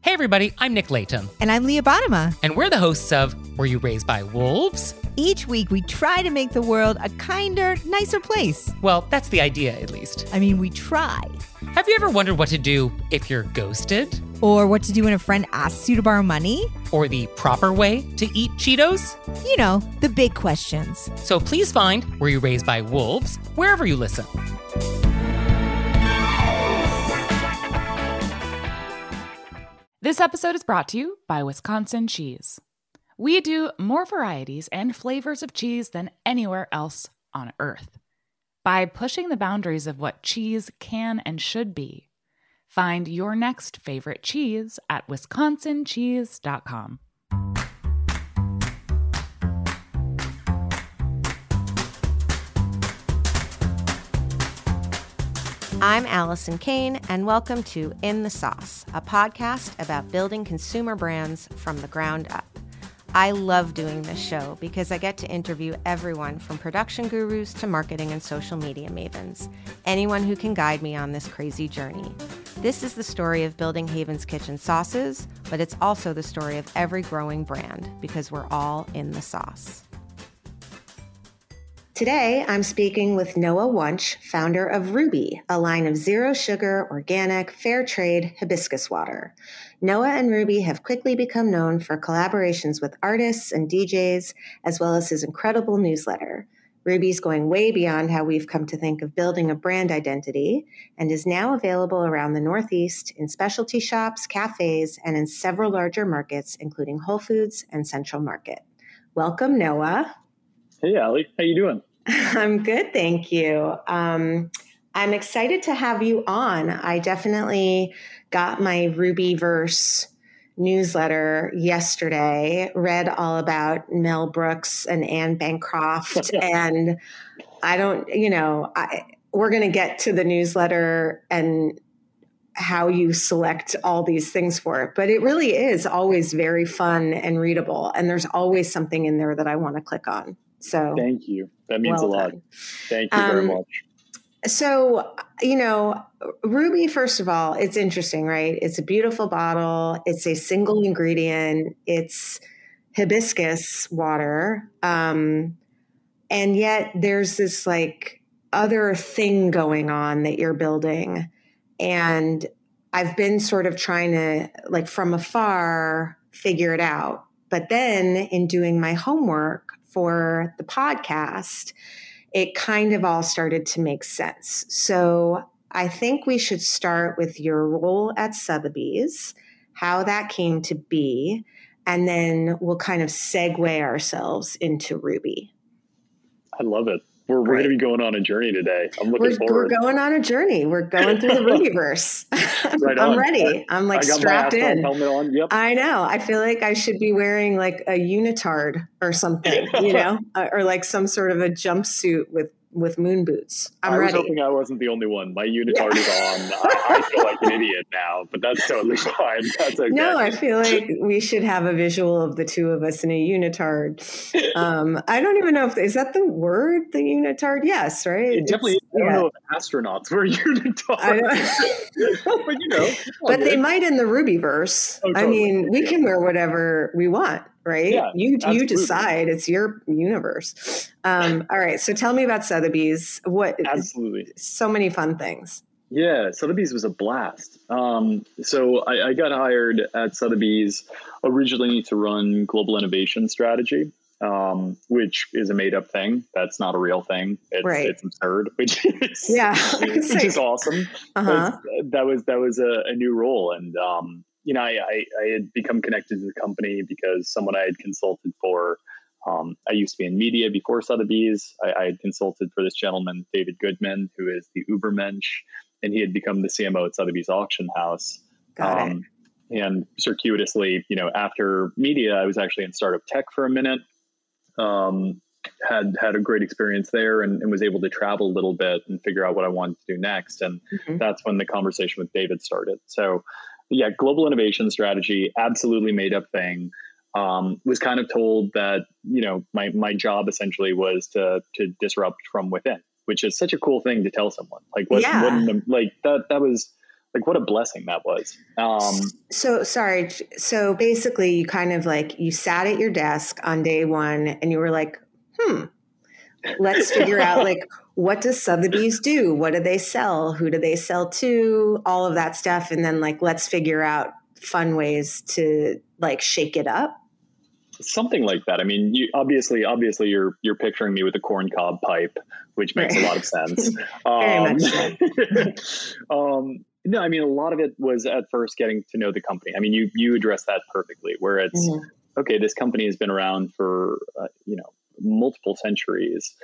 Hey everybody, I'm Nick Layton. And I'm Leah Bottima. And we're the hosts of Were You Raised by Wolves? Each week we try to make the world a kinder, nicer place. Well, that's the idea, at least. I mean, we try. Have you ever wondered what to do if you're ghosted? Or what to do when a friend asks you to borrow money? Or the proper way to eat Cheetos? You know, the big questions. So please find Were You Raised by Wolves wherever you listen. This episode is brought to you by Wisconsin Cheese. We do more varieties and flavors of cheese than anywhere else on Earth. By pushing the boundaries of what cheese can and should be, find your next favorite cheese at wisconsincheese.com. I'm Allison Kane, and welcome to In the Sauce, a podcast about building consumer brands from the ground up. I love doing this show because I get to interview everyone from production gurus to marketing and social media mavens, anyone who can guide me on this crazy journey. This is the story of building Haven's Kitchen sauces, but it's also the story of every growing brand because we're all in the sauce. Today, I'm speaking with Noah Wunsch, founder of Ruby, a line of zero-sugar, organic, fair trade hibiscus water. Noah and Ruby have quickly become known for collaborations with artists and DJs, as well as his incredible newsletter. Ruby's going way beyond how we've come to think of building a brand identity and is now available around the Northeast in specialty shops, cafes, and in several larger markets, including Whole Foods and Central Market. Welcome, Noah. Hey, Allie. How you doing? I'm good, thank you. I'm excited to have you on. I definitely got my Rubyverse newsletter yesterday, read all about Mel Brooks and Anne Bancroft, and we're going to get to the newsletter and how you select all these things for it. But it really is always very fun and readable, and there's always something in there that I want to click on. So thank you. That means well a lot. done. Thank you very much. So, Ruby, first of all, it's interesting, right? It's a beautiful bottle. It's a single ingredient. It's hibiscus water. And yet there's this like other thing going on that you're building. And I've been sort of trying to like from afar figure it out. But then in doing my homework for the podcast, it kind of all started to make sense. So I think we should start with your role at Sotheby's, how that came to be, and then we'll kind of segue ourselves into Ruby. I love it. We're going to be going on a journey today. I'm looking forward. We're going on a journey. We're going through the Rubyverse. Right I'm ready. I'm like strapped in. Helmet on. Yep. I know. I feel like I should be wearing like a unitard or something, or like some sort of a jumpsuit with moon boots. I'm ready. I was hoping I wasn't the only one. My unitard is on. I feel like an idiot now, but that's totally fine. That's okay. No, I feel like we should have a visual of the two of us in a unitard. I don't even know is that the word, the unitard? Yes, right? It definitely. I don't know if astronauts wear unitards. I know. But but they might in the Rubyverse. Oh, totally. I mean, we can wear whatever we want. Right? Yeah, you absolutely. decide. It's your universe. All right. So tell me about Sotheby's. Absolutely. So many fun things. Yeah, Sotheby's was a blast. So I got hired at Sotheby's originally to run global innovation strategy, which is a made up thing. That's not a real thing. It's absurd, which is awesome. Uh-huh. That was a new role. And, I had become connected to the company because someone I had consulted for, I used to be in media before Sotheby's. I had consulted for this gentleman, David Goodman, who is the Ubermensch, and he had become the CMO at Sotheby's Auction House. Got it. And circuitously, after media, I was actually in startup tech for a minute, had a great experience there and was able to travel a little bit and figure out what I wanted to do next. And that's when the conversation with David started. So yeah, global innovation strategy, absolutely made up thing. Was kind of told that, my job essentially was to disrupt from within, which is such a cool thing to tell someone. Like that was like what a blessing that was. So basically you kind of like, you sat at your desk on day one and you were like, let's figure out like, what does Sotheby's do? What do they sell? Who do they sell to? All of that stuff. And then like, let's figure out fun ways to like shake it up. Something like that. I mean, you obviously you're picturing me with a corncob pipe, which makes a lot of sense. Very much so. No, I mean, a lot of it was at first getting to know the company. I mean, you addressed that perfectly, where it's, okay, this company has been around for, multiple centuries.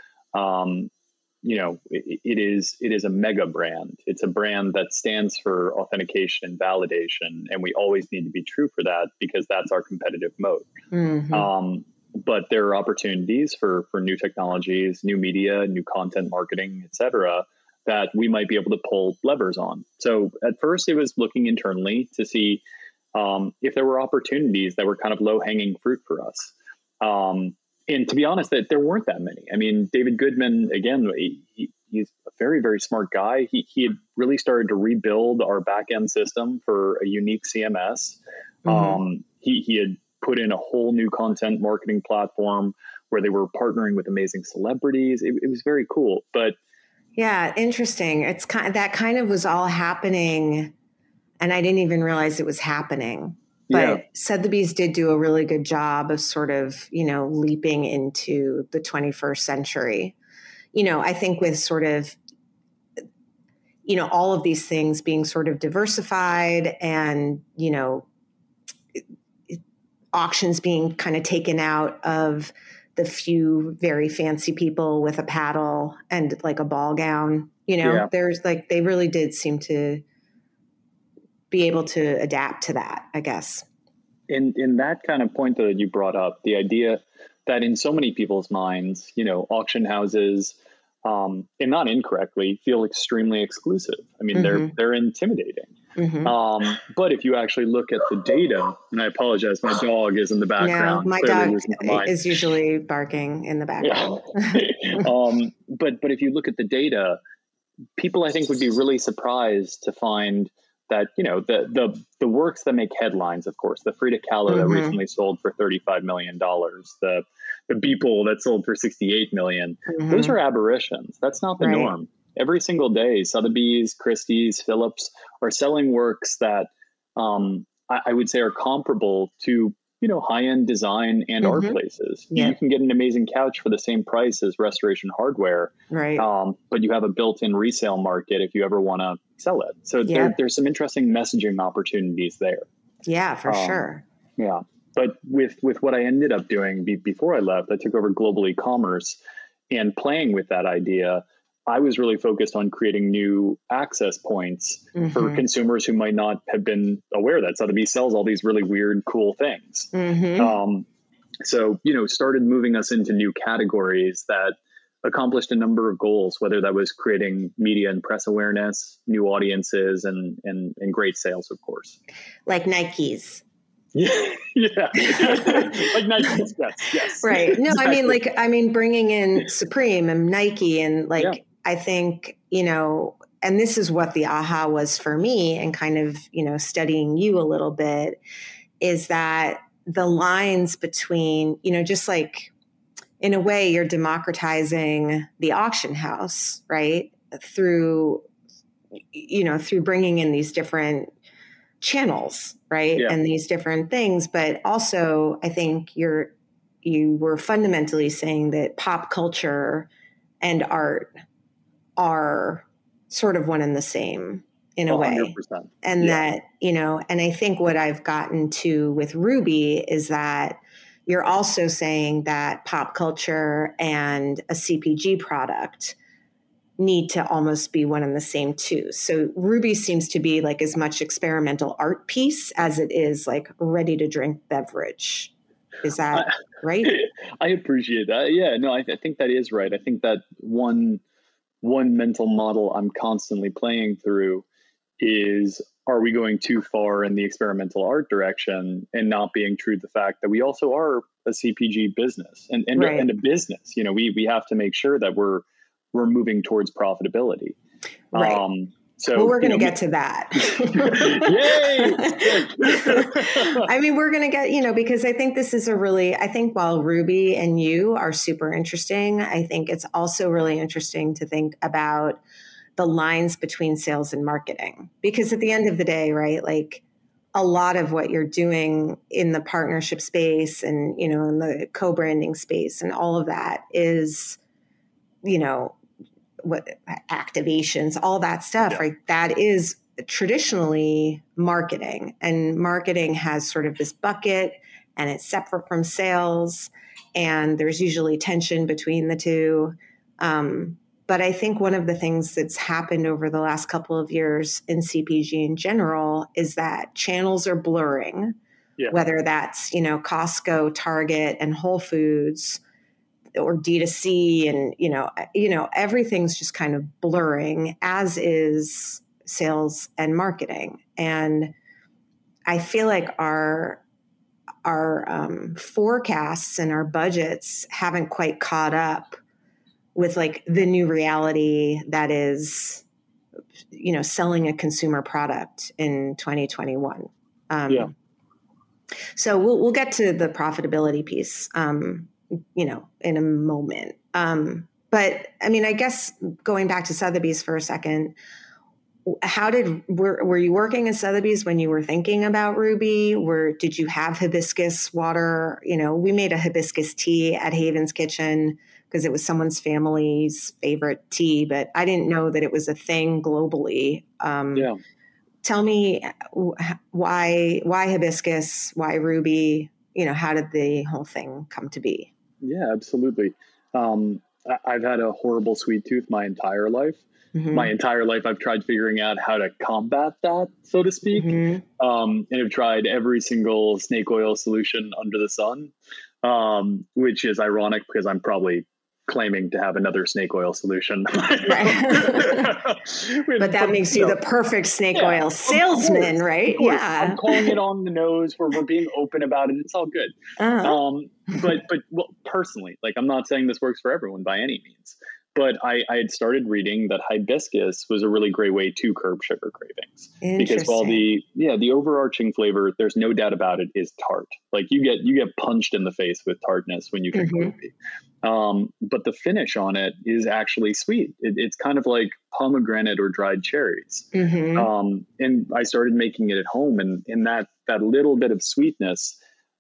It is a mega brand. It's a brand that stands for authentication and validation. And we always need to be true for that because that's our competitive moat. But there are opportunities for new technologies, new media, new content marketing, et cetera, that we might be able to pull levers on. So at first it was looking internally to see if there were opportunities that were kind of low hanging fruit for us. And to be honest, that there weren't that many. I mean, David Goodman, again, he's a very, very smart guy. He had really started to rebuild our back end system for a unique CMS. He had put in a whole new content marketing platform where they were partnering with amazing celebrities. It was very cool. But yeah, interesting. It's that kind of was all happening, and I didn't even realize it was happening. But Sotheby's did do a really good job of sort of, leaping into the 21st century. I think with sort of, all of these things being sort of diversified and, auctions being kind of taken out of the few very fancy people with a paddle and like a ball gown, there's like, they really did seem to be able to adapt to that, I guess. In that kind of point that you brought up, the idea that in so many people's minds, auction houses, and not incorrectly, feel extremely exclusive. I mean, they're intimidating. But if you actually look at the data, and I apologize, my dog is in the background. No, my dog is usually barking in the background. But if you look at the data, people I think would be really surprised to find that, the works that make headlines, of course, the Frida Kahlo that recently sold for $35 million, the Beeple that sold for $68 million, those are aberrations. That's not the norm. Every single day, Sotheby's, Christie's, Phillips are selling works that I would say are comparable to, high-end design and art places. Yeah. You can get an amazing couch for the same price as Restoration Hardware, but you have a built-in resale market if you ever want to sell it. So there's some interesting messaging opportunities there. Yeah, for sure. Yeah. But with what I ended up doing before I left, I took over global e-commerce, and playing with that idea, I was really focused on creating new access points for consumers who might not have been aware that Sotheby's sells all these really weird, cool things. So, started moving us into new categories that accomplished a number of goals, whether that was creating media and press awareness, new audiences, and great sales, of course. Like Nikes. Yeah. Like Nike. Yes. Right. No, exactly. Bringing in Supreme and Nike and I think, and this is what the aha was for me and kind of, studying you a little bit, is that the lines between, just like in a way you're democratizing the auction house, right? Through bringing in these different channels, right? Yeah. And these different things. But also I think you were fundamentally saying that pop culture and art are sort of one and the same in a 100%. Way. And that, and I think what I've gotten to with Ruby is that you're also saying that pop culture and a CPG product need to almost be one and the same too. So Ruby seems to be like as much experimental art piece as it is like ready to drink beverage. Is that right? I appreciate that. Yeah, no, I think that is right. I think that one mental model I'm constantly playing through is, are we going too far in the experimental art direction and not being true to the fact that we also are a CPG business and a business? We have to make sure that we're moving towards profitability. Right. So well, we're going to get to that. Yay! I mean, we're going to get, because I think this is I think while Ruby and you are super interesting, I think it's also really interesting to think about the lines between sales and marketing, because at the end of the day, right, like a lot of what you're doing in the partnership space and, in the co-branding space and all of that is, what activations, all that stuff, right? That is traditionally marketing, and marketing has sort of this bucket and it's separate from sales, and there's usually tension between the two. But I think one of the things that's happened over the last couple of years in CPG in general is that channels are blurring, whether that's, Costco, Target, and Whole Foods, or D2C, and, everything's just kind of blurring, as is sales and marketing. And I feel like our forecasts and our budgets haven't quite caught up with like the new reality that is, selling a consumer product in 2021. So we'll get to the profitability piece, in a moment. But I mean, I guess going back to Sotheby's for a second, were you working at Sotheby's when you were thinking about Ruby? Did you have hibiscus water? We made a hibiscus tea at Haven's Kitchen because it was someone's family's favorite tea, but I didn't know that it was a thing globally. Tell me why hibiscus, why Ruby? How did the whole thing come to be? Yeah, absolutely. I've had a horrible sweet tooth my entire life. Mm-hmm. My entire life, I've tried figuring out how to combat that, so to speak. Mm-hmm. And I've tried every single snake oil solution under the sun, which is ironic because I'm probably claiming to have another snake oil solution. Right. But that makes you the perfect snake oil salesman, right? Yeah. I'm calling it on the nose. We're being open about it. It's all good. Uh-huh. But personally, like, I'm not saying this works for everyone by any means, but I had started reading that hibiscus was a really great way to curb sugar cravings. Because while the overarching flavor, there's no doubt about it, is tart. Like you get punched in the face with tartness when you drink Ruby. But the finish on it is actually sweet. It's kind of like pomegranate or dried cherries. Mm-hmm. And I started making it at home, and that little bit of sweetness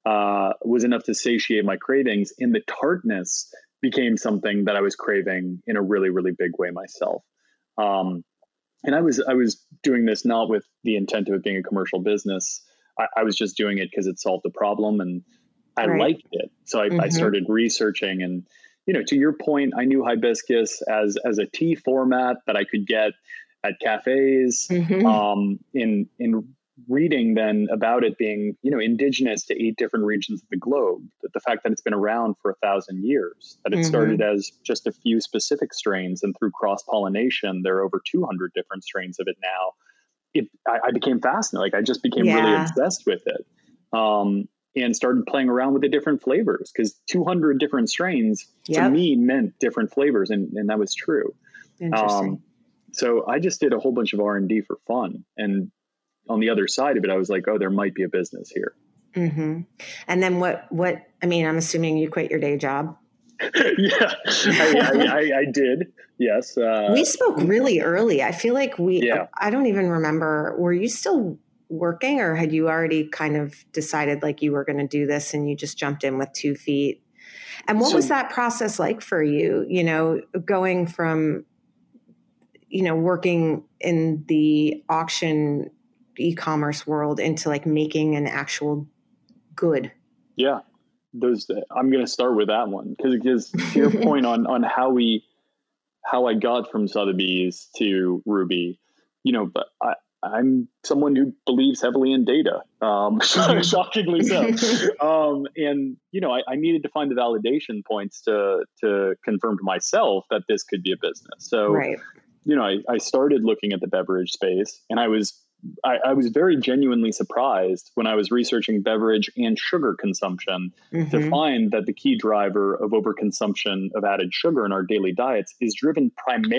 was enough to satiate my cravings, and the tartness became something that I was craving in a really, really big way myself. And I was doing this not with the intent of it being a commercial business. I was just doing it because it solved the problem, and I liked it. So I started researching, and, to your point, I knew hibiscus as a tea format that I could get at cafes. Mm-hmm. In reading then about it being, indigenous to 8 different regions of the globe, that the fact that it's been around for 1,000 years, that it started as just a few specific strains, and through cross-pollination, there are over 200 different strains of it now. I became fascinated. Like, I just became really obsessed with it. And started playing around with the different flavors, because 200 different strains to me meant different flavors. And that was true. Interesting. So I just did a whole bunch of R&D for fun. And on the other side of it, I was like, oh, there might be a business here. Mm-hmm. And then I'm assuming you quit your day job. Yeah, I did. Yes. We spoke really early. I feel like I don't even remember. Were you still working, or had you already kind of decided like you were going to do this and you just jumped in with 2 feet? And what was that process like for you, going from, working in the auction e-commerce world into like making an actual good? Yeah, I'm going to start with that one because to your point on how I got from Sotheby's to Ruby, but I'm someone who believes heavily in data, shockingly so. And, I needed to find the validation points to confirm to myself that this could be a business. So, I started looking at the beverage space, and I was very genuinely surprised when I was researching beverage and sugar consumption to find that the key driver of overconsumption of added sugar in our daily diets is driven primarily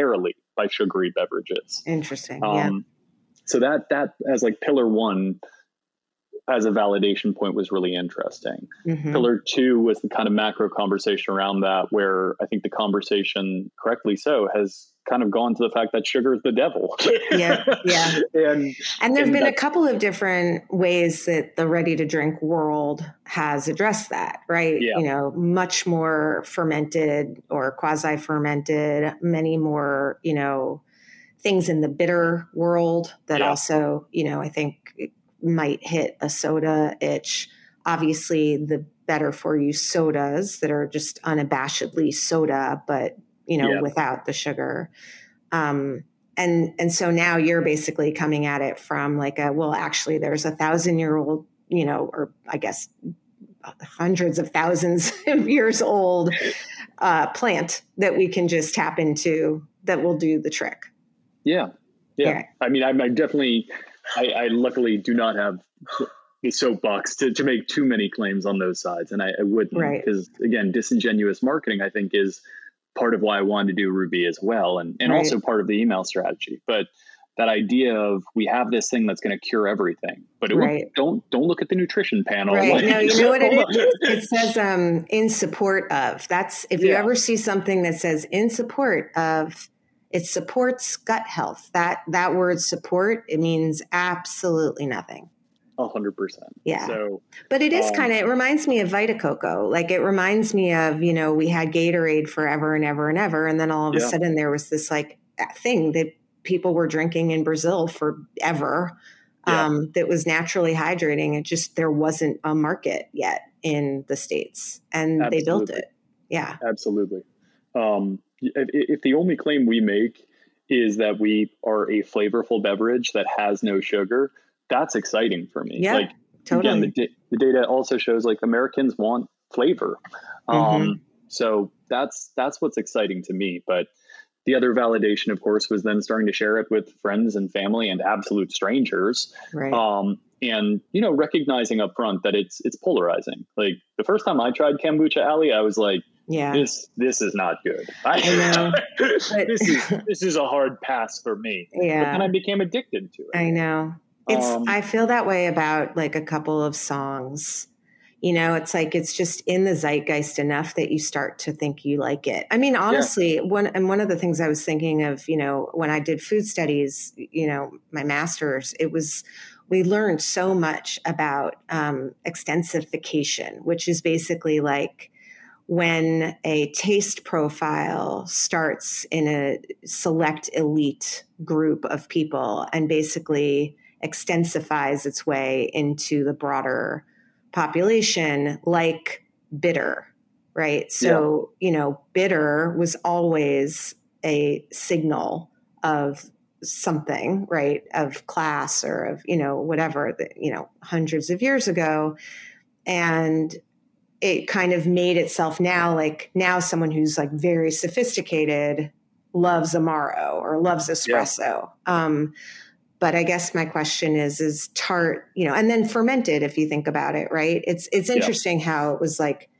by sugary beverages. Interesting. Yeah. So that as like pillar one as a validation point was really interesting. Mm-hmm. Pillar two was the kind of macro conversation around that, where I think the conversation, correctly so, has kind of gone to the fact that sugar is the devil. Yeah. And there've been a couple of different ways that the ready to drink world has addressed that, right? Yeah. You know, much more fermented or quasi fermented, many more, you know, things in the bitter world that also, you know, I think might hit a soda itch. Obviously, the better for you sodas that are just unabashedly soda, but, you know, without the sugar. And so now you're basically coming at it from like well, actually there's 1,000-year-old, you know, or I guess hundreds of thousands of years old plant that we can just tap into that will do the trick. Yeah. I mean, I definitely, I luckily do not have the soapbox to make too many claims on those sides. And I wouldn't, because again, disingenuous marketing, I think, is part of why I wanted to do Ruby as well. And also part of the email strategy. But that idea of we have this thing that's going to cure everything, but don't look at the nutrition panel. Right. Like, no, you know what it is? It says in support of. That's if you ever see something that says in support of, it supports gut health. That word support, it means absolutely nothing. 100%. Yeah. So, but it is kind of, it reminds me of Vita Coco. Like it reminds me of, you know, we had Gatorade forever and ever and ever. And then all of a sudden there was this like thing that people were drinking in Brazil forever that was naturally hydrating. It just, there wasn't a market yet in the States and they built it. Yeah. Absolutely. If the only claim we make is that we are a flavorful beverage that has no sugar, that's exciting for me. Yeah, like, totally. Again, the data also shows like Americans want flavor. So that's what's exciting to me. But the other validation, of course, was then starting to share it with friends and family and absolute strangers. Right. And, you know, recognizing up front that it's polarizing. Like the first time I tried kombucha, Ali, I was like, this is not good. I know. this is a hard pass for me. Yeah. But then I became addicted to it. I know. I feel that way about like a couple of songs. You know, it's like it's just in the zeitgeist enough that you start to think you like it. I mean, honestly, one of the things I was thinking of, you know, when I did food studies, you know, my master's, we learned so much about extensification, which is basically like when a taste profile starts in a select elite group of people and basically extensifies its way into the broader population, like bitter, right? So, you know, bitter was always a signal of something, right? Of class or of, you know, whatever, you know, hundreds of years ago. And it kind of made itself now someone who's like very sophisticated loves Amaro or loves espresso. But I guess my question is tart, you know, and then fermented, if you think about it, right? It's interesting how it was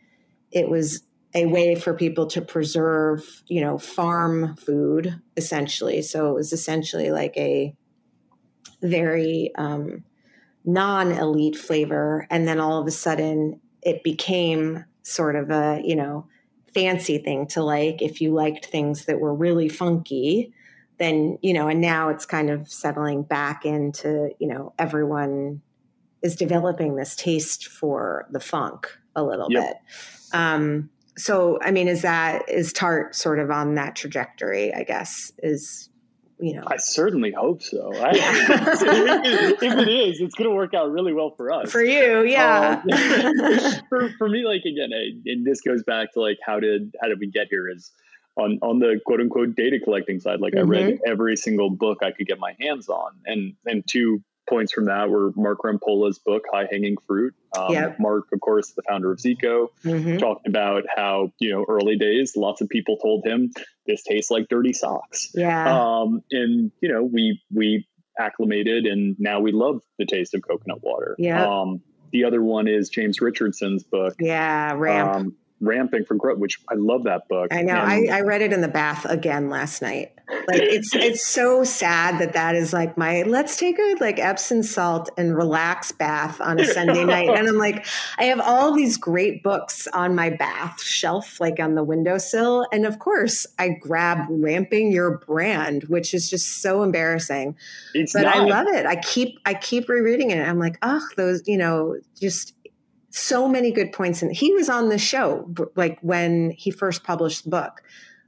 a way for people to preserve, you know, farm food essentially. So it was essentially like a very non-elite flavor. And then all of a sudden it became sort of a, you know, fancy thing to like. If you liked things that were really funky, then, you know, and now it's kind of settling back into, you know, everyone is developing this taste for the funk a little bit. So, I mean, is tart sort of on that trajectory, I guess, is, you know? I certainly hope so. If it is, it's going to work out really well for us. For you, yeah. For me, like, again, and this goes back to like, how did we get here is on the quote unquote data collecting side. Like I read every single book I could get my hands on. And 2 points from that were Mark Rampola's book, High Hanging Fruit. Mark, of course, the founder of Zico, talked about how, you know, early days, lots of people told him this tastes like dirty socks. And, you know, we acclimated and now we love the taste of coconut water. The other one is James Richardson's book. Ramp. Ramping for Growth, which I love that book. I know. I read it in the bath again last night. Like it's so sad that is like my, let's take a like Epsom salt and relax bath on a Sunday night. And I'm like, I have all these great books on my bath shelf, like on the windowsill. And of course I grab Ramping Your Brand, which is just so embarrassing. I love it. I keep rereading it. I'm like, oh, those, just so many good points. And he was on the show, like when he first published the book.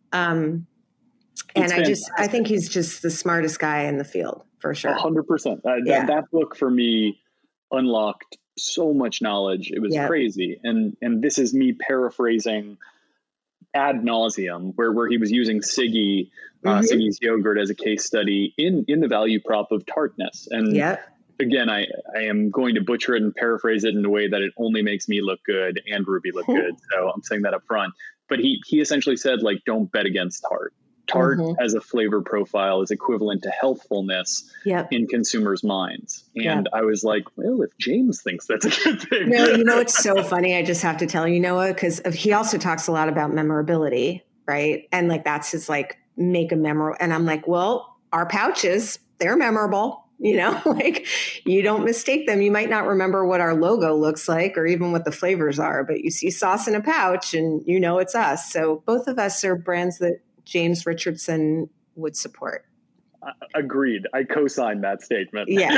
And I think he's just the smartest guy in the field for sure. 100%. That book for me unlocked so much knowledge. It was crazy. And this is me paraphrasing ad nauseum, where he was using Siggi's yogurt as a case study in the value prop of tartness. And again, I am going to butcher it and paraphrase it in a way that it only makes me look good and Ruby look good. So I'm saying that up front. But he essentially said, like, don't bet against tart. Tart as a flavor profile is equivalent to healthfulness in consumers' minds. And I was like, well, if James thinks that's a good thing. No, it's so funny. I just have to tell you, Noah, because he also talks a lot about memorability, right? And like, that's his like, make a memorable. And I'm like, well, our pouches, they're memorable. Like you don't mistake them. You might not remember what our logo looks like or even what the flavors are, but you see sauce in a pouch and it's us. So both of us are brands that James Richardson would support. Agreed. I co-sign that statement. Yeah.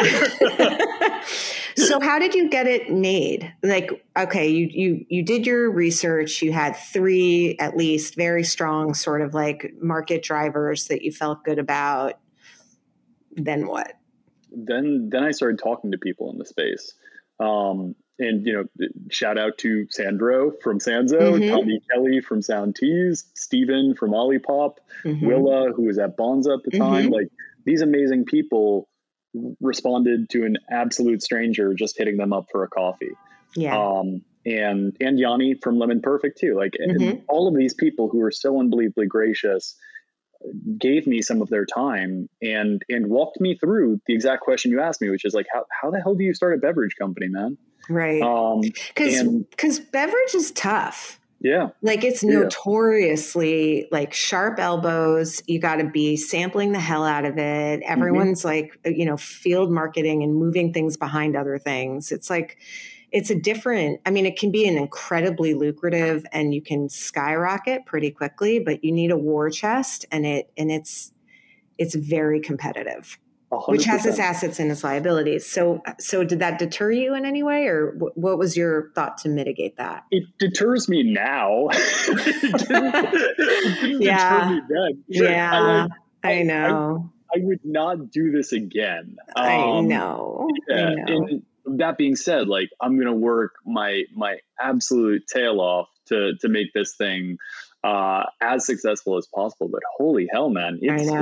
So how did you get it made? Like, okay, you did your research. You had 3 at least very strong sort of like market drivers that you felt good about. Then what? Then I started talking to people in the space. And, shout out to Sandro from Sanzo, Tommy Kelly from Sound Teas, Steven from Olipop, Willa, who was at Bonza at the time. Like, these amazing people responded to an absolute stranger just hitting them up for a coffee. Yeah. And Yanni from Lemon Perfect too. Like, and all of these people who are so unbelievably gracious gave me some of their time and walked me through the exact question you asked me, which is like, how the hell do you start a beverage company, man? Right. Because beverage is tough. Yeah. Like it's notoriously like sharp elbows. You got to be sampling the hell out of it. Everyone's like, field marketing and moving things behind other things. It's like, it can be an incredibly lucrative and you can skyrocket pretty quickly, but you need a war chest and it's very competitive. 100%. Which has its assets and its liabilities. So did that deter you in any way, or what was your thought to mitigate that? It deters me now. It didn't deter me then. Yeah, I know. I would not do this again. I know. Yeah, I know. And that being said, like I'm going to work my absolute tail off to make this thing as successful as possible. But holy hell, man,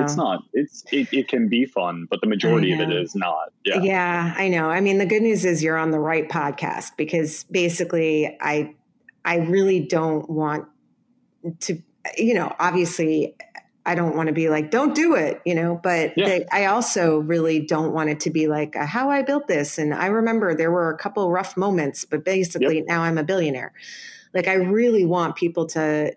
it can be fun, but the majority of it is not. Yeah, I know. I mean, the good news is you're on the right podcast because basically I really don't want to, obviously I don't want to be like, don't do it, but I also really don't want it to be like how I built this. And I remember there were a couple rough moments, but basically now I'm a billionaire. Like I really want people to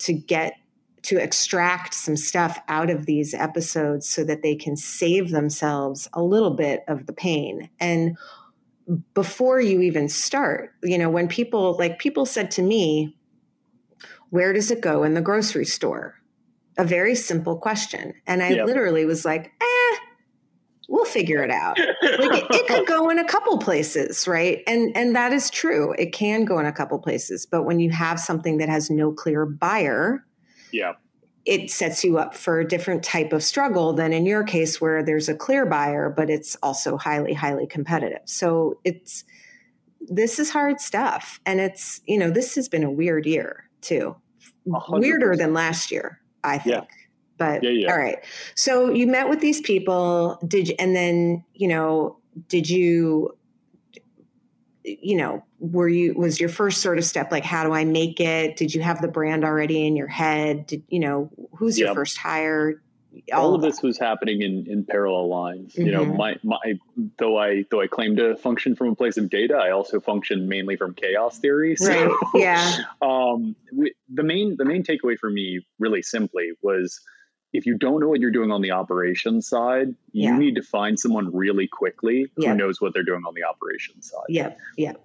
extract some stuff out of these episodes so that they can save themselves a little bit of the pain. And before you even start, when people said to me, where does it go in the grocery store? A very simple question. And I literally was like, we'll figure it out. Like it could go in a couple places, right? And that is true. It can go in a couple places. But when you have something that has no clear buyer, it sets you up for a different type of struggle than in your case where there's a clear buyer, but it's also highly, highly competitive. So this is hard stuff. And this has been a weird year too. 100%. Weirder than last year, I think. Yeah. But all right. So you met with these people, was your first sort of step, like, how do I make it? Did you have the brand already in your head? Who's your first hire? all of this was happening in parallel lines. You know, my though I claim to function from a place of data, I also function mainly from chaos theory. So, right. Yeah. The main takeaway for me, really simply, was if you don't know what you're doing on the operations side, you need to find someone really quickly who knows what they're doing on the operations side. Yeah. Yeah.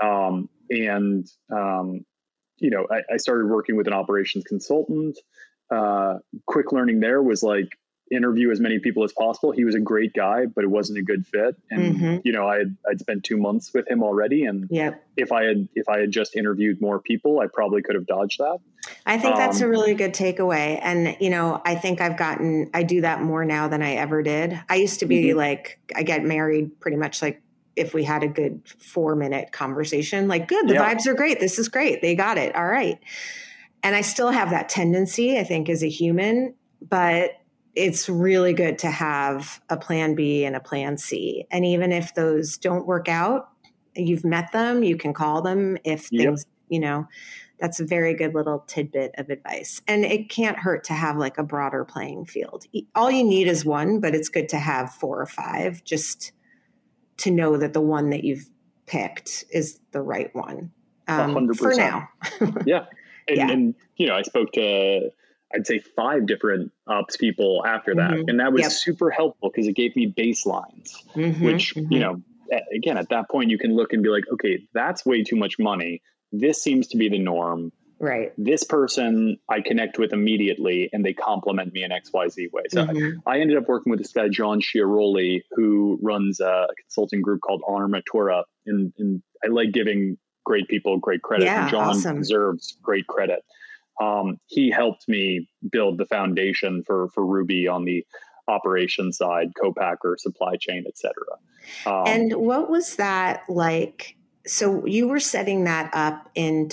You know, I started working with an operations consultant. Quick learning there was like, interview as many people as possible. He was a great guy, but it wasn't a good fit. And, you know, I'd spent 2 months with him already. And if I had just interviewed more people, I probably could have dodged that. I think that's a really good takeaway. And, you know, I think I do that more now than I ever did. I used to be like, I get married pretty much like if we had a good 4-minute conversation, like, good, the vibes are great. This is great. They got it. All right. And I still have that tendency, I think, as a human, but it's really good to have a plan B and a plan C. And even if those don't work out, you've met them, you can call them if things, you know, that's a very good little tidbit of advice. And it can't hurt to have like a broader playing field. All you need is one, but it's good to have 4 or 5 just to know that the one that you've picked is the right one. 100%. For now. And, you know, I spoke to, I'd say 5 different ops people after that. And that was super helpful because it gave me baselines, which, you know, again, at that point you can look and be like, okay, that's way too much money. This seems to be the norm. Right. This person I connect with immediately and they compliment me in XYZ way. So I ended up working with this guy, John Sciaroli, who runs a consulting group called Armatura. And I like giving great people great credit. And John deserves great credit. He helped me build the foundation for Ruby on the operation side, co-packer, supply chain, et cetera. And what was that like? So you were setting that up in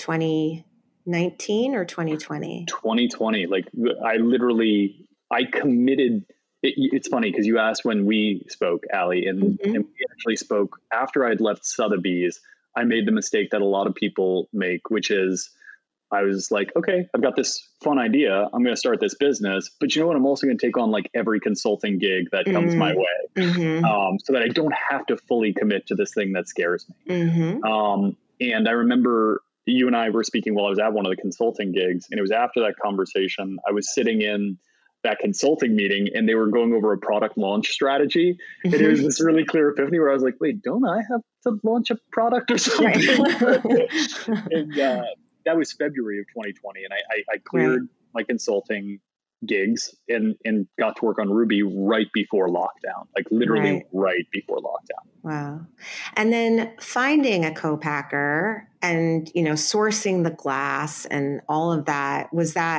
2019 or 2020? 2020. Like I committed. It's funny because you asked when we spoke, Allie, and we actually spoke after I'd left Sotheby's. I made the mistake that a lot of people make, which is, I was like, okay, I've got this fun idea. I'm going to start this business, but you know what? I'm also going to take on like every consulting gig that comes my way, so that I don't have to fully commit to this thing that scares me. And I remember you and I were speaking while I was at one of the consulting gigs, and it was after that conversation, I was sitting in that consulting meeting and they were going over a product launch strategy. And it was this really clear epiphany where I was like, wait, don't I have to launch a product or something? And that was February of 2020. And I cleared my consulting gigs and got to work on Ruby right before lockdown, like literally right before lockdown. Wow. And then finding a co-packer and, you know, sourcing the glass and all of that,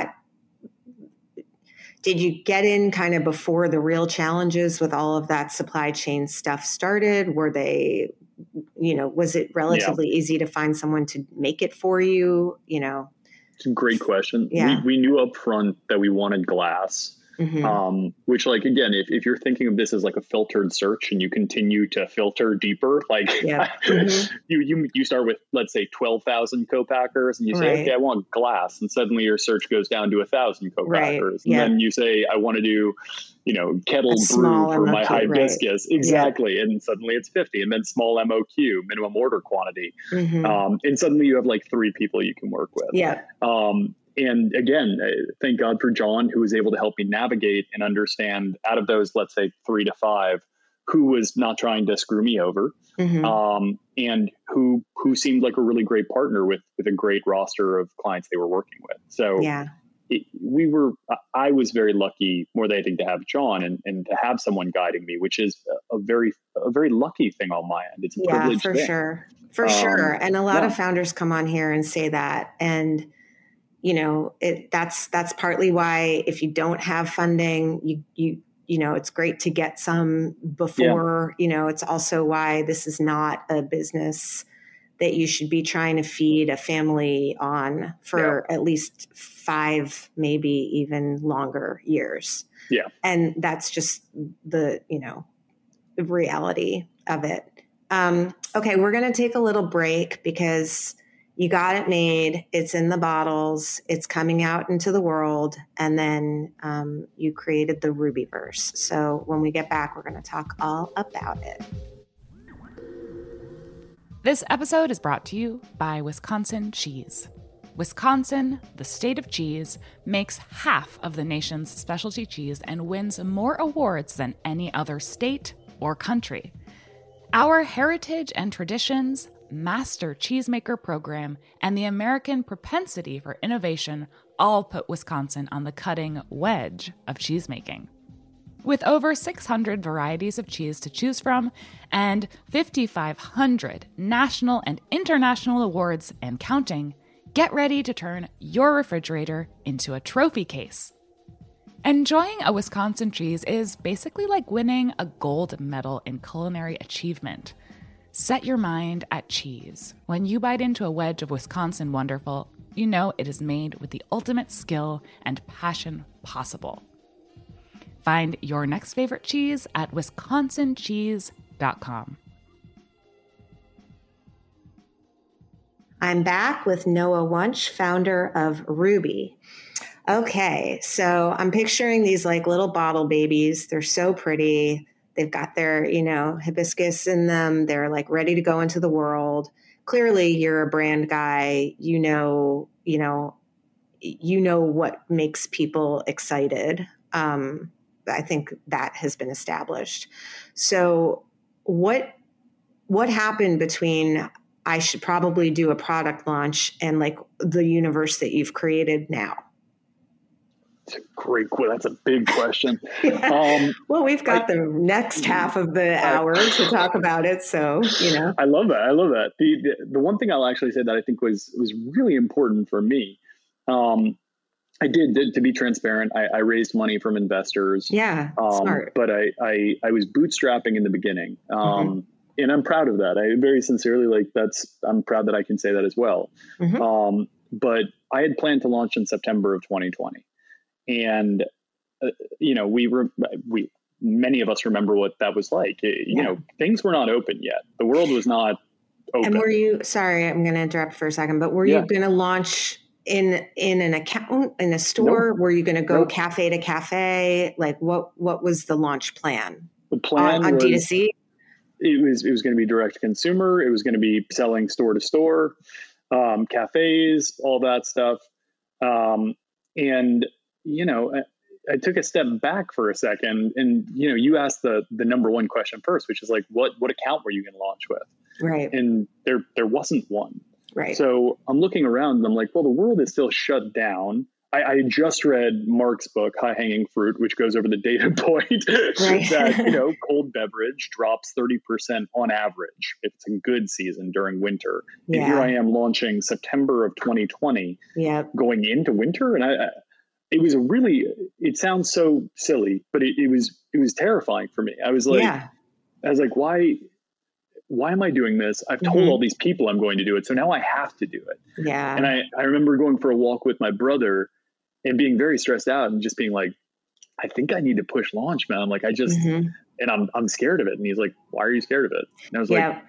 did you get in kind of before the real challenges with all of that supply chain stuff started? Were they, you know, was it relatively easy to find someone to make it for you? You know, it's a great question. Yeah. We knew up front that we wanted glass. Which, like, again, if you're thinking of this as like a filtered search and you continue to filter deeper, like you start with, let's say, 12,000 co-packers and you say, okay, I want glass. And suddenly your search goes down to 1,000 co-packers. And then you say, I want to do, you know, kettle brew for my hibiscus. Exactly. And suddenly it's 50. And then small MOQ, minimum order quantity. And suddenly you have like 3 people you can work with. And again, thank God for John, who was able to help me navigate and understand out of those, let's say 3 to 5, who was not trying to screw me over, and who seemed like a really great partner with a great roster of clients they were working with. So I was very lucky more than anything to have John and to have someone guiding me, which is a very lucky thing on my end. It's a privilege thing. For sure. And a lot of founders come on here and say that. And you know, that's partly why if you don't have funding, you know, it's great to get some before, you know, it's also why this is not a business that you should be trying to feed a family on for at least 5, maybe even longer years. Yeah. And that's just the, you know, the reality of it. Okay. We're going to take a little break because you got it made, it's in the bottles, it's coming out into the world, and then you created the Rubyverse. So when we get back, we're going to talk all about it. This episode is brought to you by Wisconsin Cheese. Wisconsin, the state of cheese, makes half of the nation's specialty cheese and wins more awards than any other state or country. Our heritage and traditions, master cheesemaker program, and the American propensity for innovation all put Wisconsin on the cutting wedge of cheesemaking. With over 600 varieties of cheese to choose from and 5,500 national and international awards and counting, get ready to turn your refrigerator into a trophy case. Enjoying a Wisconsin cheese is basically like winning a gold medal in culinary achievement. Set your mind at cheese. When you bite into a wedge of Wisconsin Wonderful, you know it is made with the ultimate skill and passion possible. Find your next favorite cheese at wisconsincheese.com. I'm back with Noah Wunsch, founder of Ruby. Okay, so I'm picturing these like little bottle babies. They're so pretty. They've got their, hibiscus in them. They're like ready to go into the world. Clearly, you're a brand guy. You know what makes people excited. I think that has been established. So what happened between I should probably do a product launch and like the universe that you've created now? That's a great question. That's a big question. Yeah. Well, we've got the next half of the hour to talk about it. So, I love that. The one thing I'll actually say that I think was really important for me. I did to be transparent. I raised money from investors. Yeah. Smart. But I was bootstrapping in the beginning. And I'm proud of that. I very sincerely I'm proud that I can say that as well. But I had planned to launch in September of 2020. And, many of us remember what that was like. Things were not open yet. The world was not open. And sorry, I'm going to interrupt for a second, but were you going to launch in an account, in a store? Nope. Were you going to go cafe to cafe? Like what was the launch plan? The plan on was, D2C? It was going to be direct to consumer. It was going to be selling store to store, cafes, all that stuff. I took a step back for a second, and you asked the number one question first, which is like, what account were you going to launch with? Right. And there wasn't one. Right. So I'm looking around and I'm like, well, the world is still shut down. I just read Mark's book, High Hanging Fruit, which goes over the data point that, cold beverage drops 30% on average if it's a good season during winter. Yeah. And here I am launching September of 2020, going into winter. And it sounds so silly, but it was terrifying for me. I was like, why am I doing this? I've told all these people I'm going to do it. So now I have to do it. Yeah. And I remember going for a walk with my brother and being very stressed out and just being like, I think I need to push launch, man. Like and I'm scared of it. And he's like, why are you scared of it? And I was like,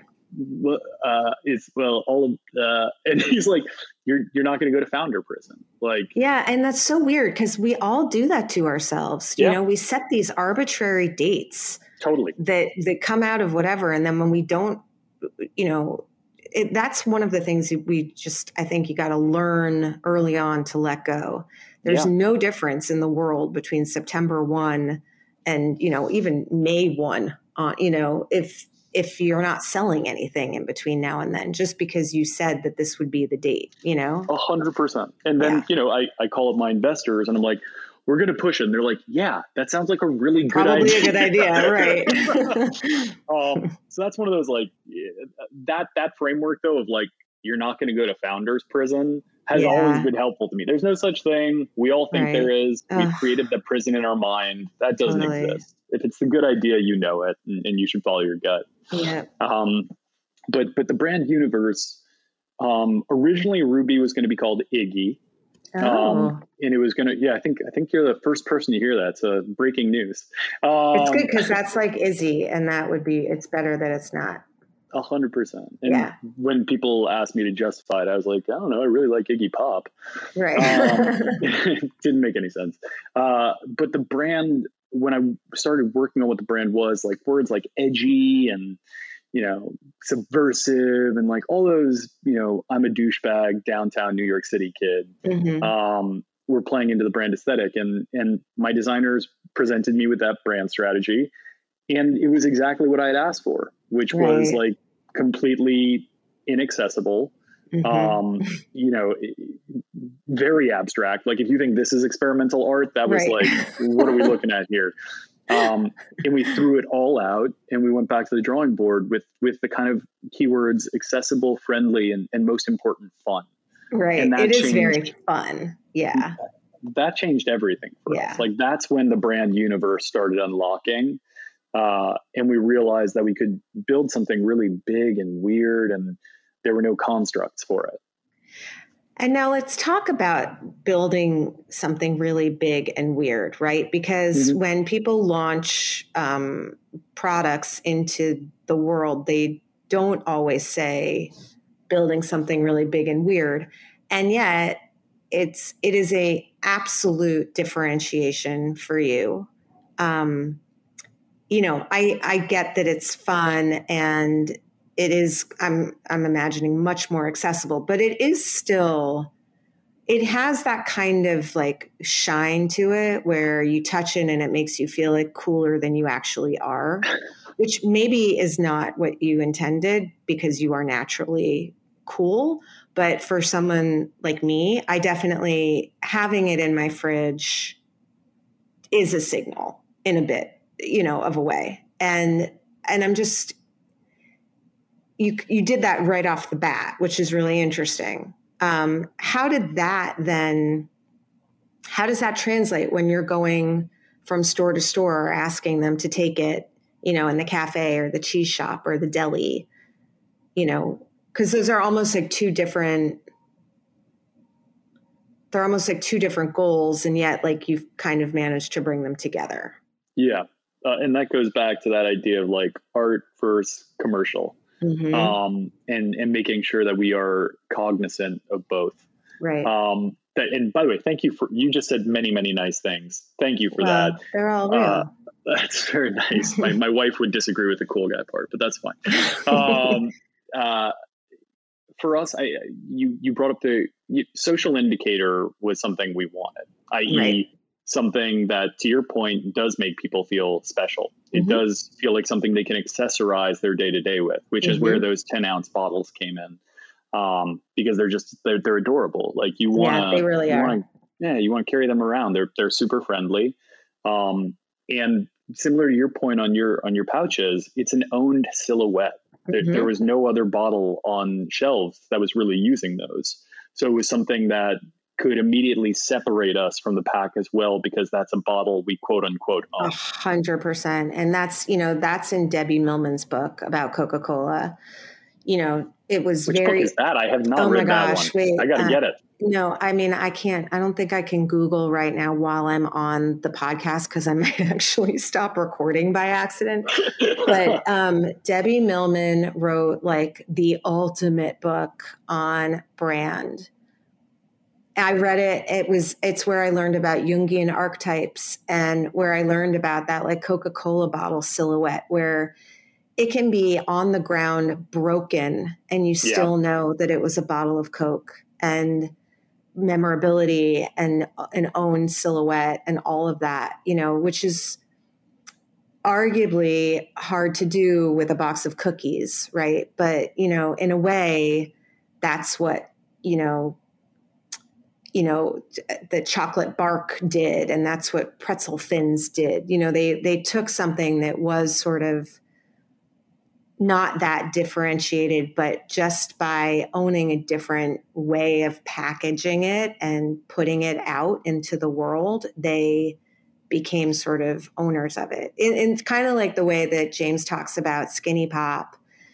and he's like, you're not going to go to founder prison. Like, yeah. And that's so weird because we all do that to ourselves. We set these arbitrary dates totally that come out of whatever. And then when we don't, that's one of the things I think you got to learn early on to let go. There's no difference in the world between September 1 and, even May 1, if you're not selling anything in between now and then, just because you said that this would be the date, 100%. And then, I call up my investors and I'm like, we're going to push it. And they're like, yeah, that sounds like a really good idea. Probably a good idea. Right. So that's one of those, like that framework though, of like, you're not going to go to founders prison has always been helpful to me. There's no such thing. We all think there is. We've created the prison in our mind. That doesn't exist. If it's a good idea, it, and you should follow your gut. Yeah. But the brand universe, originally Ruby was going to be called Iggy. And it was going to, I think you're the first person to hear that. So breaking news. It's good because that's like Izzy, and that would be, it's better that it's not. 100%. And Yeah. when people asked me to justify it, I was like, I don't know, I really like Iggy Pop. Right. It didn't make any sense. But the brand, when I started working on what the brand was, like words like edgy and, subversive and like all those, I'm a douchebag downtown New York City kid, were playing into the brand aesthetic. And my designers presented me with that brand strategy. And it was exactly what I had asked for, which was like completely inaccessible, very abstract. Like if you think this is experimental art, that was like, what are we looking at here? And we threw it all out and we went back to the drawing board with the kind of keywords accessible, friendly, and most important, fun. Right. And it is very fun. Yeah. That changed everything for us. Like that's when the brand universe started unlocking. And we realized that we could build something really big and weird, and there were no constructs for it. And now let's talk about building something really big and weird, right? Because when people launch products into the world, they don't always say building something really big and weird. And yet it is a absolute differentiation for you. I get that it's fun and it is, I'm imagining much more accessible, but it is still, it has that kind of like shine to it where you touch it and it makes you feel like cooler than you actually are, which maybe is not what you intended because you are naturally cool. But for someone like me, I definitely, having it in my fridge is a signal in a bit, of a way. And I'm just, you did that right off the bat, which is really interesting. How does that translate when you're going from store to store or asking them to take it, in the cafe or the cheese shop or the deli, because those are almost like two different goals. And yet like you've kind of managed to bring them together. Yeah. And that goes back to that idea of like art versus commercial. And making sure that we are cognizant of both. Right. And by the way, thank you you just said many, many nice things. Thank you for that. They're all real. That's very nice. My wife would disagree with the cool guy part, but that's fine. For us, you brought up the social indicator was something we wanted, i.e. something that, to your point, does make people feel special. It does feel like something they can accessorize their day-to-day with, which is where those 10-ounce bottles came in, because they're adorable. Like you want to, they really are. You want to carry them around. They're super friendly, and similar to your point on your pouches, it's an owned silhouette. There was no other bottle on shelves that was really using those, so it was something that could immediately separate us from the pack as well, because that's a bottle we quote unquote own. 100%. And that's in Debbie Millman's book about Coca-Cola. It was Which book is that? I have not read that one. Wait, I got to get it. No, I mean, I don't think I can Google right now while I'm on the podcast because I might actually stop recording by accident. But Debbie Millman wrote like the ultimate book on brand. I read it. It's where I learned about Jungian archetypes and where I learned about that like Coca-Cola bottle silhouette where it can be on the ground broken and you still know that it was a bottle of Coke, and memorability and an own silhouette and all of that, which is arguably hard to do with a box of cookies. Right. But, in a way that's what, the chocolate bark did. And that's what pretzel fins did. They took something that was sort of not that differentiated, but just by owning a different way of packaging it and putting it out into the world, they became sort of owners of it. And kind of like the way that James talks about Skinny Pop,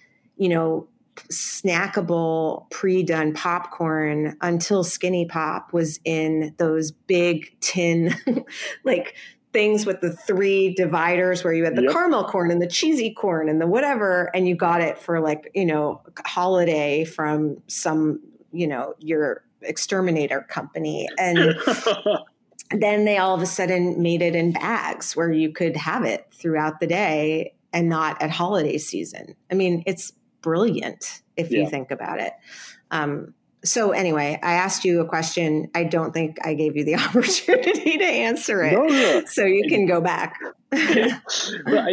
snackable pre-done popcorn until Skinny Pop was in those big tin, like things with the 3 dividers where you had the caramel corn and the cheesy corn and the whatever, and you got it for like, holiday from some, your exterminator company. And then they all of a sudden made it in bags where you could have it throughout the day and not at holiday season. I mean, it's brilliant if you think about it. So anyway, I asked you a question. I don't think I gave you the opportunity to answer it. No. So you can go back. Well,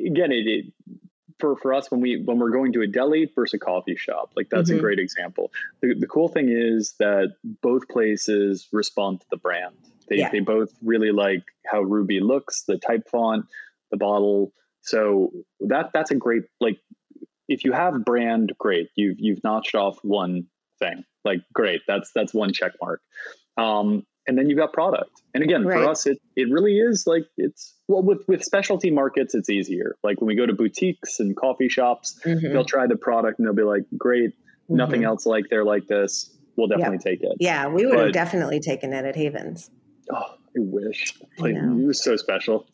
for us, when we're going to a deli versus a coffee shop, like that's a great example. The cool thing is that both places respond to the brand. They both really like how Ruby looks, the type font, the bottle. So that's a great, like, if you have brand, great. You've notched off one thing. Like, great. That's one check mark. And then you've got product. And again, for us, it really is like, with specialty markets, it's easier. Like when we go to boutiques and coffee shops, they'll try the product and they'll be like, great, nothing else like they're like this. We'll definitely take it. Yeah, we would have definitely taken it at Havens. Oh, I wish. Like, it was so special.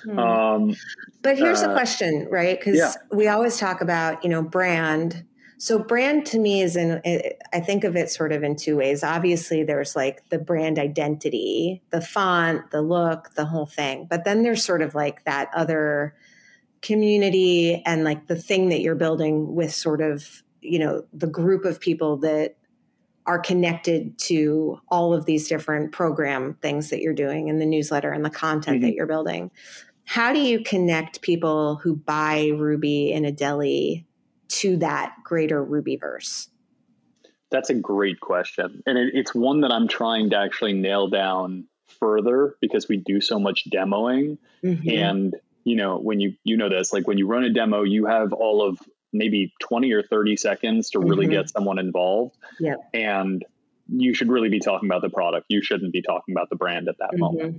But here's the question, right? Because we always talk about, brand. So brand to me I think of it sort of in 2 ways. Obviously, there's like the brand identity, the font, the look, the whole thing. But then there's sort of like that other community and like the thing that you're building with sort of, the group of people that are connected to all of these different program things that you're doing in the newsletter and the content that you're building. How do you connect people who buy Ruby in a deli to that greater Rubyverse? That's a great question. And it's one that I'm trying to actually nail down further because we do so much demoing. And, when you know this, like when you run a demo, you have all of maybe 20 or 30 seconds to really get someone involved. And you should really be talking about the product. You shouldn't be talking about the brand at that moment.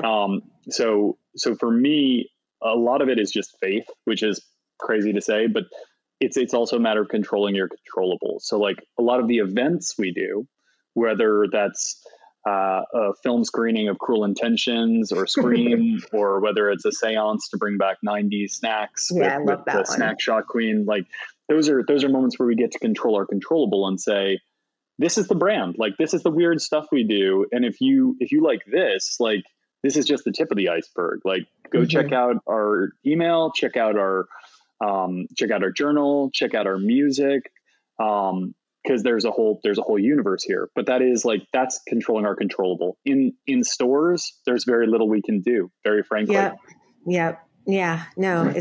So for me, a lot of it is just faith, which is crazy to say, but it's also a matter of controlling your controllables. So like a lot of the events we do, whether that's a film screening of Cruel Intentions or Scream, or whether it's a seance to bring back 90s snacks with the Snack Shot Queen, like those are moments where we get to control our controllable and say, this is the brand, like this is the weird stuff we do. And if you like this, like this is just the tip of the iceberg. Like go check out our email, check out our journal, check out our music. Because there's a whole universe here, but that's controlling our controllable. In stores, there's very little we can do, very frankly. Yeah. No,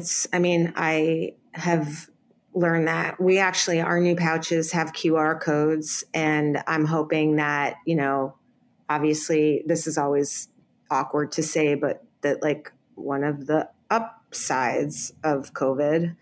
I have learned that our new pouches have QR codes, and I'm hoping that, obviously this is always awkward to say, but that like one of the upsides of COVID,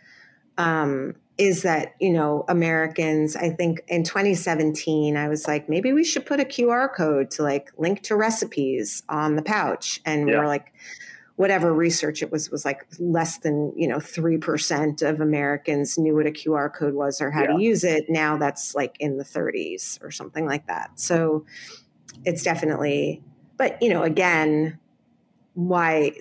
is that, Americans, I think in 2017, I was like, maybe we should put a QR code to like link to recipes on the pouch. And we were like, whatever research it was like less than, 3% of Americans knew what a QR code was or how to use it. Now that's like in the 30s or something like that. So it's definitely, but, again, why,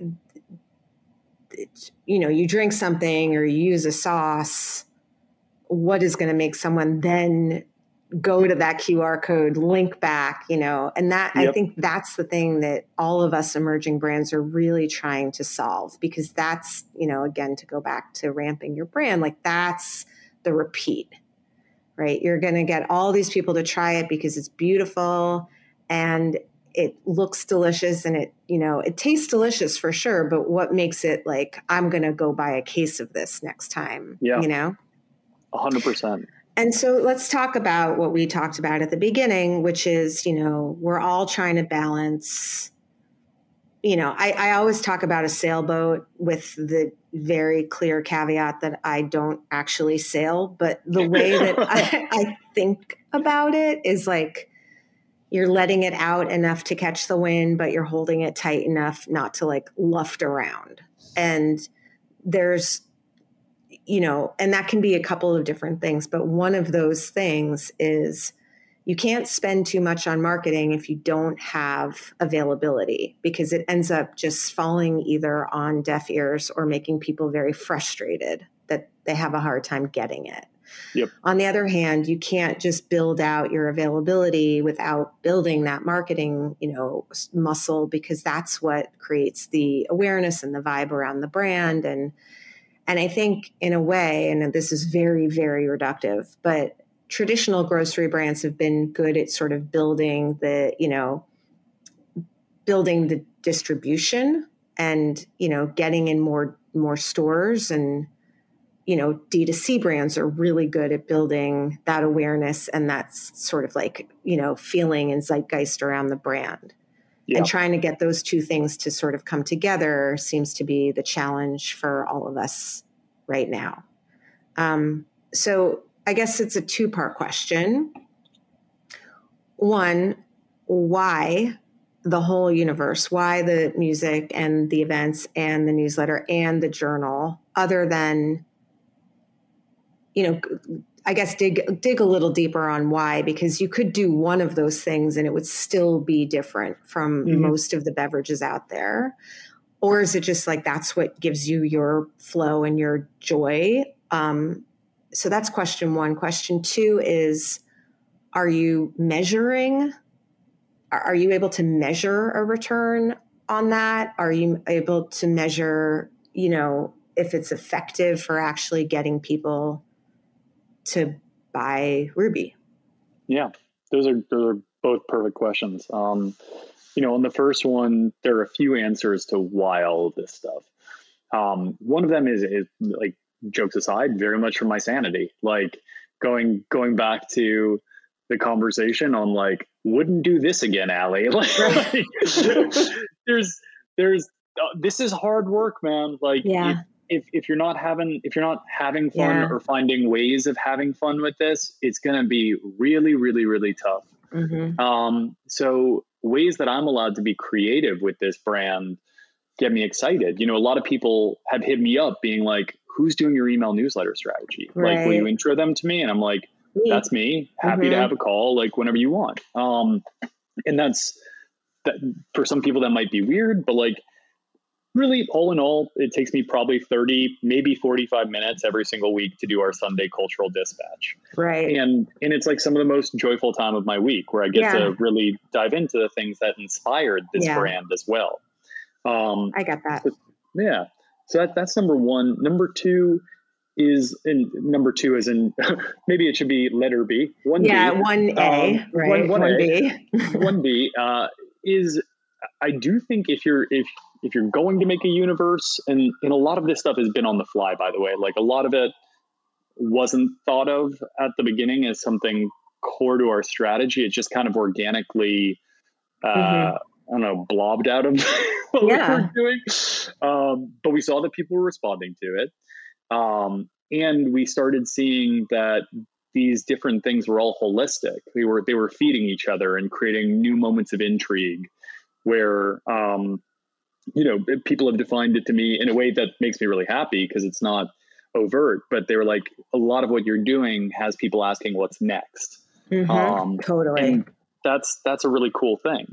you drink something or you use a sauce, what is going to make someone then go to that QR code, link back, and that I think that's the thing that all of us emerging brands are really trying to solve, because that's, again, to go back to ramping your brand, like that's the repeat, right? You're going to get all these people to try it because it's beautiful and it looks delicious and it tastes delicious for sure. But what makes it like, I'm going to go buy a case of this next time, 100%. And so let's talk about what we talked about at the beginning, which is, we're all trying to balance, I always talk about a sailboat with the very clear caveat that I don't actually sail, but the way that I think about it is like, you're letting it out enough to catch the wind, but you're holding it tight enough not to like luft around. And there's, and that can be a couple of different things, but one of those things is, you can't spend too much on marketing if you don't have availability, because it ends up just falling either on deaf ears or making people very frustrated that they have a hard time getting it. Yep. On the other hand, you can't just build out your availability without building that marketing, muscle, because that's what creates the awareness and the vibe around the brand. And I think in a way, and this is very, very reductive, but traditional grocery brands have been good at sort of building the distribution and, getting in more stores, and, D2C brands are really good at building that awareness and that's sort of like, feeling and zeitgeist around the brand. Yeah. And trying to get those two things to sort of come together seems to be the challenge for all of us right now. So I guess it's a two-part question. One, why the whole universe? Why the music and the events and the newsletter and the journal, other than, I guess dig a little deeper on why, because you could do one of those things and it would still be different from most of the beverages out there. Or is it just like that's what gives you your flow and your joy? So that's question one. Question two is, are you measuring? Are you able to measure a return on that? Are you able to measure, if it's effective for actually getting people to buy Ruby? Yeah, those are both perfect questions. On the first one, there are a few answers to why all of this stuff. One of them is like, jokes aside, very much for my sanity. Like going back to the conversation on like, wouldn't do this again, Allie. Like, there's this is hard work, man. Like, yeah. If you're not having fun or finding ways of having fun with this, it's going to be really, really, really tough. Mm-hmm. So ways that I'm allowed to be creative with this brand get me excited. A lot of people have hit me up being like, who's doing your email newsletter strategy? Right. Like, will you intro them to me? And I'm like, that's me. Happy to have a call, like whenever you want. And that's that for some people that might be weird, but like, really, all in all, it takes me probably 30, maybe 45 minutes every single week to do our Sunday cultural dispatch. Right. And it's like some of the most joyful time of my week, where I get to really dive into the things that inspired this brand as well. I got that. Yeah. So that's number one. Number two is maybe it should be letter B. 1B. Yeah, 1A, right? 1B. 1B is, I do think if you're going to make a universe, and a lot of this stuff has been on the fly, by the way, like a lot of it wasn't thought of at the beginning as something core to our strategy. It's just kind of organically, blobbed out of what we were doing. But we saw that people were responding to it. And we started seeing that these different things were all holistic. They were feeding each other and creating new moments of intrigue where, people have defined it to me in a way that makes me really happy because it's not overt, but they were like, a lot of what you're doing has people asking what's next. Totally. And that's a really cool thing.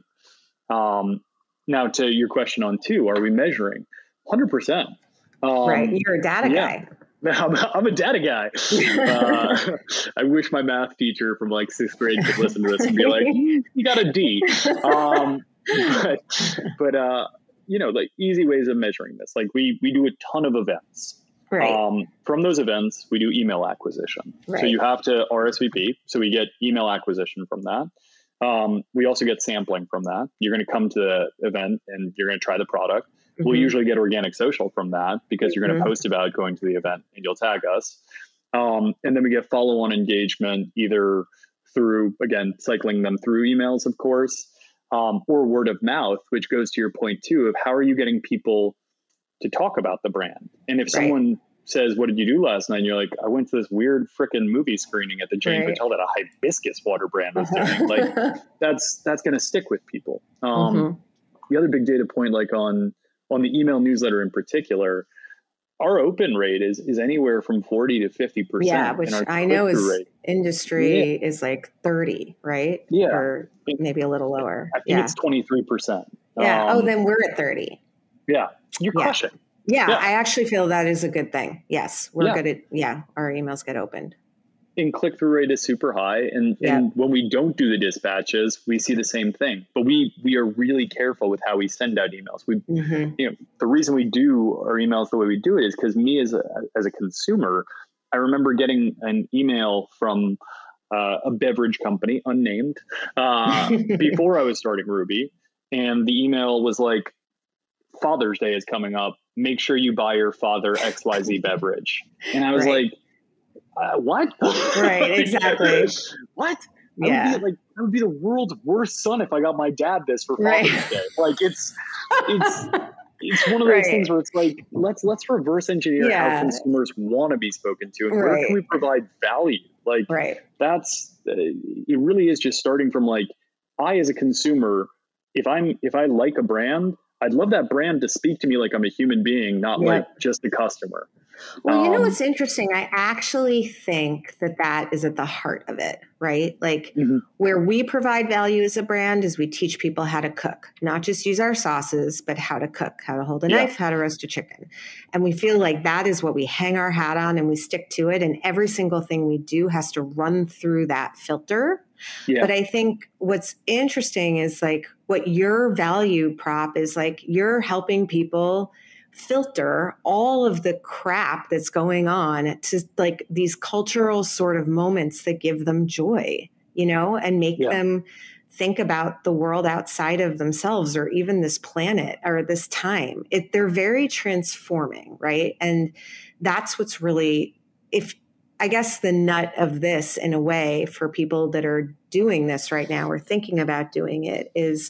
Now to your question on 2, are we measuring? 100%. Right. You're a data guy. I'm a data guy. I wish my math teacher from like 6th grade could listen to this and be like, you got a D. But like easy ways of measuring this. Like we do a ton of events. Right. From those events, we do email acquisition. Right. So you have to RSVP. So we get email acquisition from that. We also get sampling from that. You're going to come to the event and you're going to try the product. We'll usually get organic social from that because you're going to post about going to the event and you'll tag us. And then we get follow-on engagement either through, again, cycling them through emails, of course, or word of mouth, which goes to your point too, of how are you getting people to talk about the brand? And if someone says, what did you do last night? And you're like, I went to this weird freaking movie screening at the Jane Patel that a hibiscus water brand was doing. Like that's going to stick with people. The other big data point, like on the email newsletter in particular, our open rate is anywhere from 40 to 50%. Yeah, which I know is Industry is like 30, right? Yeah. Or maybe a little lower. I think it's 23%. Yeah. Then we're at 30. Yeah. You're crushing. Yeah. I actually feel that is a good thing. Yes. We're good at, our emails get opened. And click-through rate is super high. And when we don't do the dispatches, we see the same thing. But we are really careful with how we send out emails. The reason we do our emails the way we do it is because me as a consumer, I remember getting an email from a beverage company, unnamed, before I was starting Ruby. And the email was like, Father's Day is coming up. Make sure you buy your father XYZ beverage. And I was like, what? Right, exactly. What? Yeah. I would be the world's worst son if I got my dad this for Father's Day. Like it's one of those things where it's like, let's reverse engineer how consumers want to be spoken to, and where can we provide value? Like that's it really is just starting from like, I as a consumer, if I like a brand, I'd love that brand to speak to me like I'm a human being, not like just a customer. Well, you know what's interesting? I actually think that is at the heart of it, right? Like where we provide value as a brand is we teach people how to cook, not just use our sauces, but how to cook, how to hold a knife, how to roast a chicken. And we feel like that is what we hang our hat on and we stick to it. And every single thing we do has to run through that filter. Yeah. But I think what's interesting is like what your value prop is like, you're helping people filter all of the crap that's going on to like these cultural sort of moments that give them joy, and make them think about the world outside of themselves or even this planet or this time. They're very transforming, right? And that's what's really, I guess the nut of this in a way for people that are doing this right now or thinking about doing it is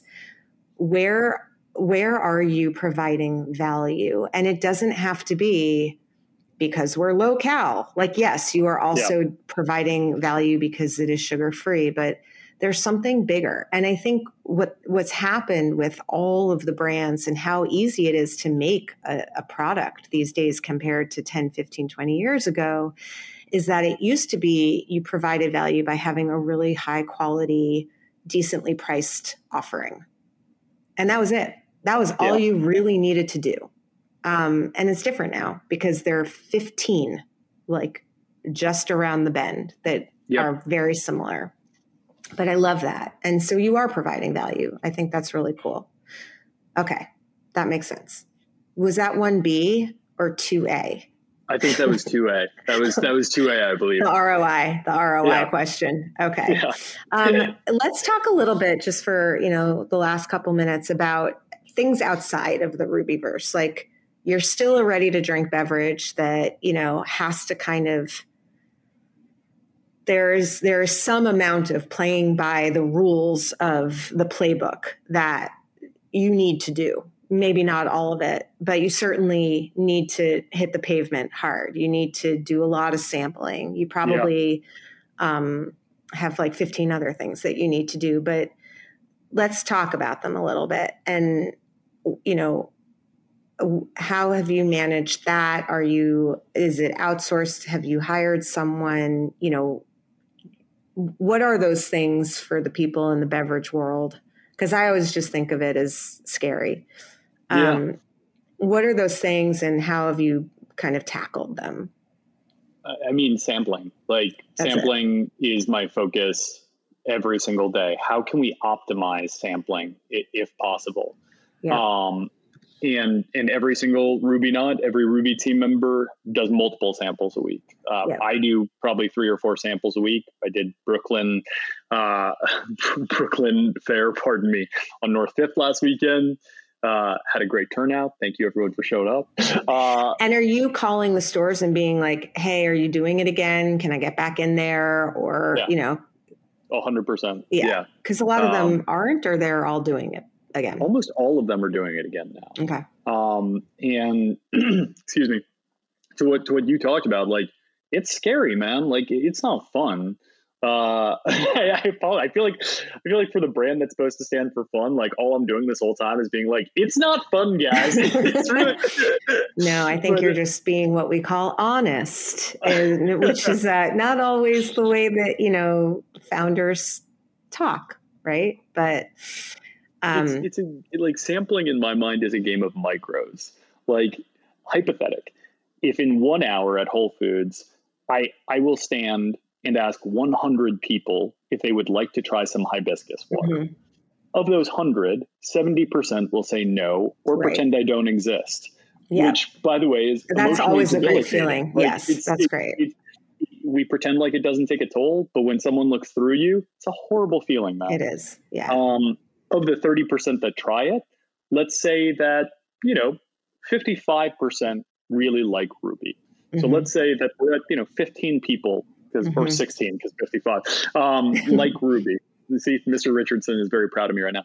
where are you providing value? And it doesn't have to be because we're low cal. Like, yes, you are also providing value because it is sugar-free, but there's something bigger. And I think what's happened with all of the brands and how easy it is to make a product these days compared to 10, 15, 20 years ago is that it used to be you provided value by having a really high quality, decently priced offering. And that was it. That was all you really needed to do. And it's different now because there are 15 like just around the bend that are very similar. But I love that. And so you are providing value. I think that's really cool. Okay. That makes sense. Was that 1B or 2A? I think that was 2A. That was 2A, I believe. The ROI question. Okay. Yeah. Let's talk a little bit just for, the last couple minutes about things outside of the Rubyverse. Like you're still a ready to drink beverage that, has to kind of, there's some amount of playing by the rules of the playbook that you need to do. Maybe not all of it, but you certainly need to hit the pavement hard. You need to do a lot of sampling. You probably have like 15 other things that you need to do, but let's talk about them a little bit. And, how have you managed that? Is it outsourced? Have you hired someone? What are those things for the people in the beverage world? Because I always just think of it as scary. What are those things and how have you kind of tackled them? I mean, sampling. Sampling is my focus every single day. How can we optimize sampling if possible? Yeah. And every single Ruby nut, every Ruby team member does multiple samples a week. I do probably 3 or 4 samples a week. I did Brooklyn Fair, on North 5th last weekend. Had a great turnout. Thank you everyone for showing up. And are you calling the stores and being like, hey, are you doing it again? Can I get back in there? Or, 100%. Yeah. Because a lot of them aren't, or they're all doing it again. Almost all of them are doing it again now. Okay. And excuse me, to what you talked about, like, it's scary, man. Like, it's not fun. I feel like for the brand that's supposed to stand for fun, like all I'm doing this whole time is being like, it's not fun, guys. It's really No, I think you're just being what we call honest, which is not always the way that, founders talk, right? But it's like sampling in my mind is a game of micros. Like hypothetic, if in 1 hour at Whole Foods, I will stand and ask 100 people if they would like to try some hibiscus water. Mm-hmm. Of those 100, 70% will say no or pretend I don't exist. Yeah. Which, by the way, that's always a great feeling. Like, yes, that's great. We pretend like it doesn't take a toll, but when someone looks through you, it's a horrible feeling, man. It is. Yeah. Of the 30% that try it, let's say that 55% really like Ruby. Mm-hmm. So let's say that we're at 15 people. Or 16, because 55, like Ruby. You see, Mr. Richardson is very proud of me right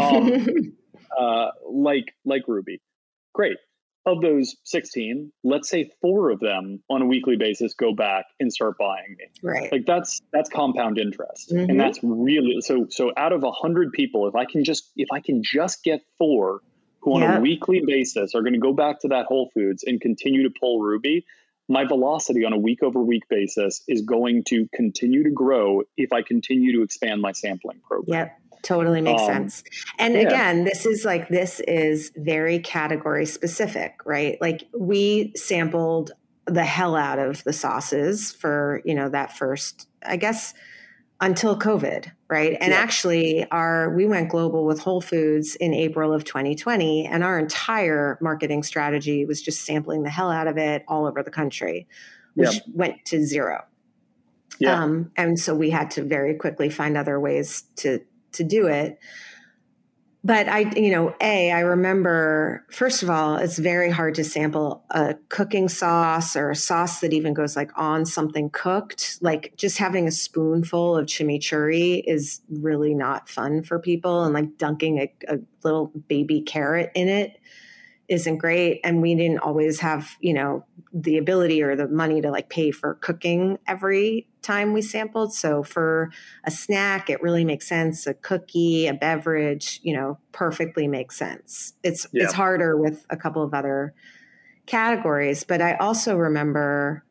now. Like Ruby. Great. Of those 16, let's say 4 of them on a weekly basis go back and start buying me. Right. Like that's compound interest. Mm-hmm. And that's really, so out of 100 people, if I can just get 4 who on a weekly basis are going to go back to that Whole Foods and continue to pull Ruby, my velocity on a week over week basis is going to continue to grow if I continue to expand my sampling program. Yep. Totally makes sense. And again, this is very category specific, right? Like we sampled the hell out of the sauces for, that first, I guess, until COVID, right? And actually we went global with Whole Foods in April of 2020, and our entire marketing strategy was just sampling the hell out of it all over the country, which went to zero. Yeah. And so we had to very quickly find other ways to do it. But I remember, first of all, it's very hard to sample a cooking sauce or a sauce that even goes like on something cooked. Like just having a spoonful of chimichurri is really not fun for people. And like dunking a little baby carrot in it isn't great. And we didn't always have, the ability or the money to like pay for cooking every time we sampled. So for a snack, it really makes sense. A cookie, a beverage, perfectly makes sense. It's harder with a couple of other categories. But I also remember,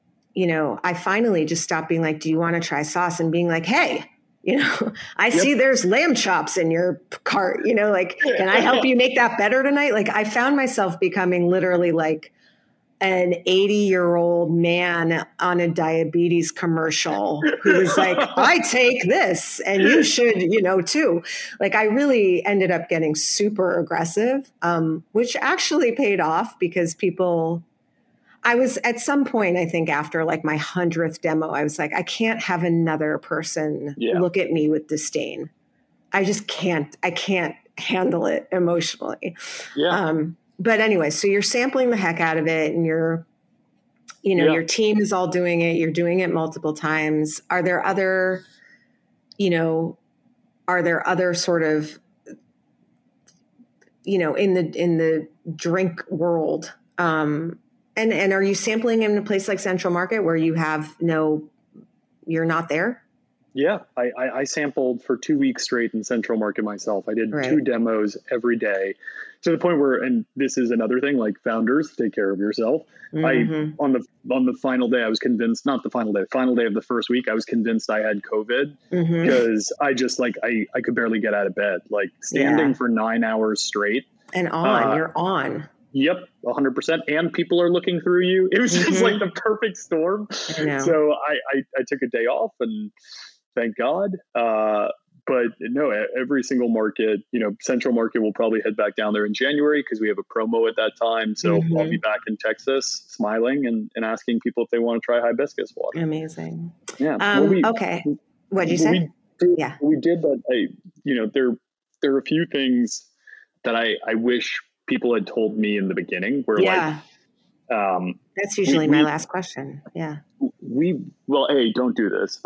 I finally just stopped being like, do you want to try sauce? And being like, hey, I see there's lamb chops in your cart, like, can I help you make that better tonight? Like I found myself becoming literally like an 80-year-old man on a diabetes commercial who was like, I take this and you should, too. Like I really ended up getting super aggressive, which actually paid off because I was at some point, I think after like my 100th demo, I was like, I can't have another person look at me with disdain. I just can't handle it emotionally. Yeah. But anyway, so you're sampling the heck out of it and your team is all doing it. You're doing it multiple times. Are there other sort of, in the drink world, and are you sampling in a place like Central Market where you have you're not there? Yeah, I sampled for 2 weeks straight in Central Market myself. I did 2 demos every day to the point where, and this is another thing, like founders, take care of yourself. Mm-hmm. On the final day, I was convinced, not the final day of the first week, I was convinced I had COVID because I just I could barely get out of bed, like standing for 9 hours straight. And you're on. Yep, 100%. And people are looking through you. It was just like the perfect storm. So I took a day off and thank God. But no, every single market, Central Market will probably head back down there in January because we have a promo at that time. So I'll be back in Texas smiling and asking people if they want to try hibiscus water. Amazing. Yeah. Okay. What'd you say? We did that. There are a few things that I wish people had told me in the beginning where that's usually my last question. Yeah. A, don't do this.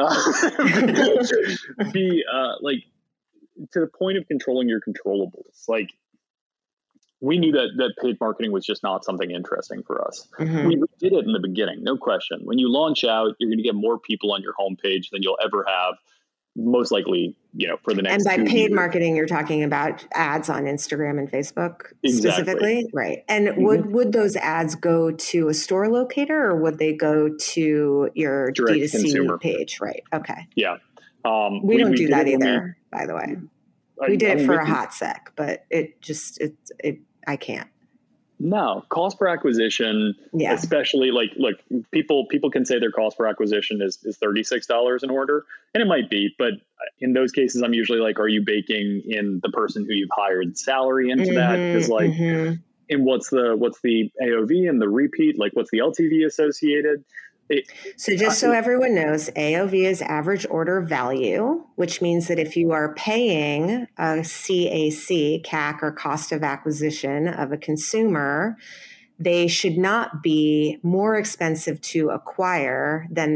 B, to the point of controlling your controllables, like we knew that paid marketing was just not something interesting for us. Mm-hmm. We did it in the beginning, no question. When you launch out, you're going to get more people on your homepage than you'll ever have, most likely, for the next. And by 2 paid years. marketing, you're talking about ads on Instagram and Facebook specifically, right? And Mm-hmm. would those ads go to a store locator, or would they go to your Direct D2C consumer page? Right. Okay. Yeah. We don't do that it when either, by the way. We did it for a hot sec, but I can't. No, cost per acquisition, especially look, people can say their cost per acquisition is $36 an order, and it might be, but in those cases, I'm usually like, are you baking in the person who you've hired salary into that? Because and what's the AOV and the repeat? Like, what's the LTV associated? So everyone knows, AOV is average order value, which means that if you are paying a CAC or cost of acquisition of a consumer, they should not be more expensive to acquire than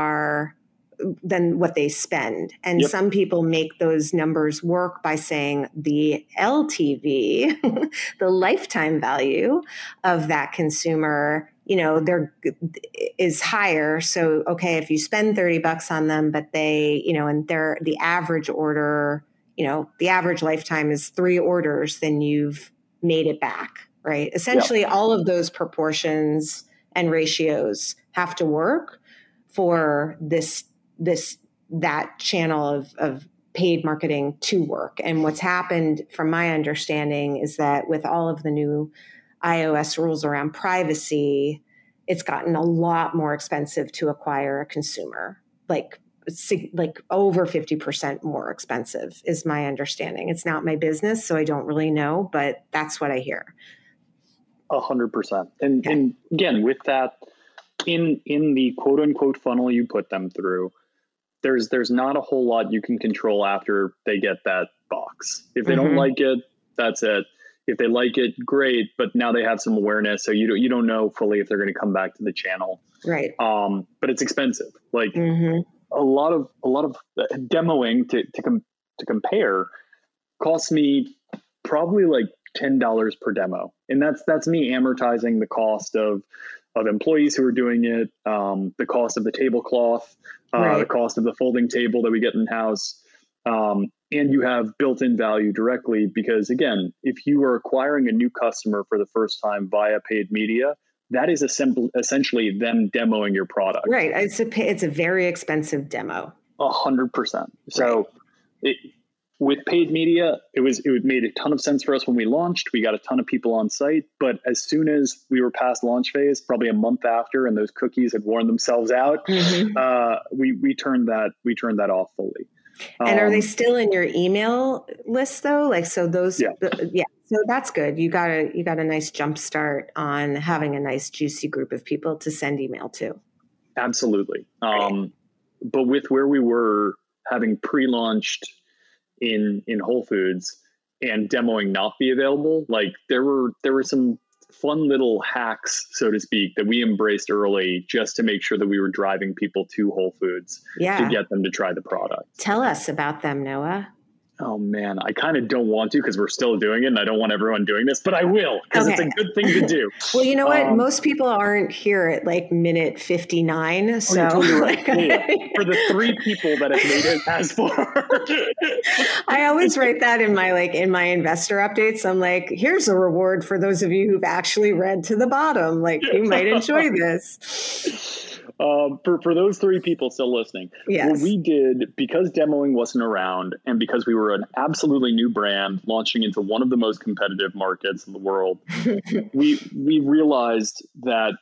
what they spend. And some people make those numbers work by saying the LTV, the lifetime value of that consumer, is higher. So, okay, if you spend $30 on them, but they, and the average order, the average lifetime is 3 orders, then you've made it back, right? Essentially, all of those proportions and ratios have to work for that channel of paid marketing to work. And what's happened, from my understanding, is that with all of the new iOS rules around privacy, it's gotten a lot more expensive to acquire a consumer, like over 50% more expensive is my understanding. It's not my business, so I don't really know, but that's what I hear. 100%. And again, with that, in the quote unquote funnel you put them through, there's not a whole lot you can control after they get that box. If they don't like it, that's it. If they like it, great. But now they have some awareness, so you don't know fully if they're going to come back to the channel. Right. But it's expensive. Like a lot of demoing to compare costs me probably like $10 per demo, and that's me amortizing the cost of employees who are doing it, the cost of the tablecloth, the cost of the folding table that we get in house. And you have built-in value directly, because again, if you are acquiring a new customer for the first time via paid media, that is essentially them demoing your product. Right. It's a very expensive demo. 100%. So with paid media, it made a ton of sense for us when we launched. We got a ton of people on site, but as soon as we were past launch phase, probably a month after, and those cookies had worn themselves out, we turned that off fully. And are they still in your email list though? Like, so those, so that's good. You got a nice jump start on having a nice juicy group of people to send email to. Absolutely. But with where we were having pre-launched in Whole Foods and demoing not be available, like there were some fun little hacks, so to speak, that we embraced early just to make sure that we were driving people to Whole Foods to get them to try the product. Tell us about them, Noah. Oh man, I kind of don't want to, because we're still doing it and I don't want everyone doing this, but I will, because it's a good thing to do. Well, you know what? Most people aren't here at like minute 59. So you're totally right. For the 3 people that have made it as far. I always write that in my investor updates. I'm like, here's a reward for those of you who've actually read to the bottom. Like, you might enjoy this. For those 3 people still listening, what we did, because demoing wasn't around and because we were an absolutely new brand launching into one of the most competitive markets in the world, we realized that,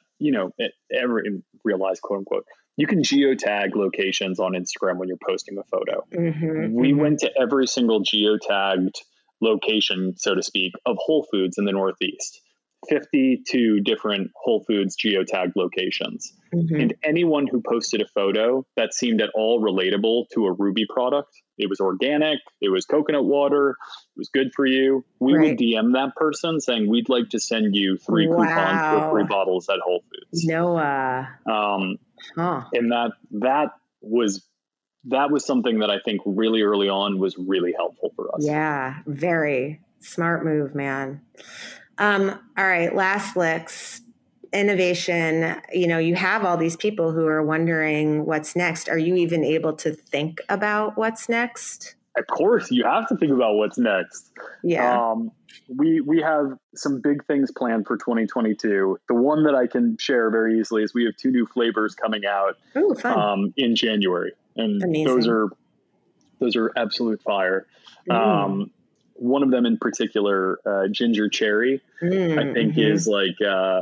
quote unquote, you can geotag locations on Instagram when you're posting a photo. We went to every single geotagged location, so to speak, of Whole Foods in the Northeast. 52 different Whole Foods geotagged locations. And anyone who posted a photo that seemed at all relatable to a Ruby product, it was organic, it was coconut water, it was good for you, we would DM that person saying, we'd like to send you 3 coupons for 3 bottles at Whole Foods. Noah. And that was something that I think really early on was really helpful for us. Yeah, very smart move, man. All right. Last licks. Innovation. You have all these people who are wondering what's next. Are you even able to think about what's next? Of course, you have to think about what's next. Yeah. We have some big things planned for 2022. The one that I can share very easily is we have 2 new flavors coming out Ooh, fun. In January, and Amazing. those are absolute fire. One of them in particular, ginger cherry, I think is like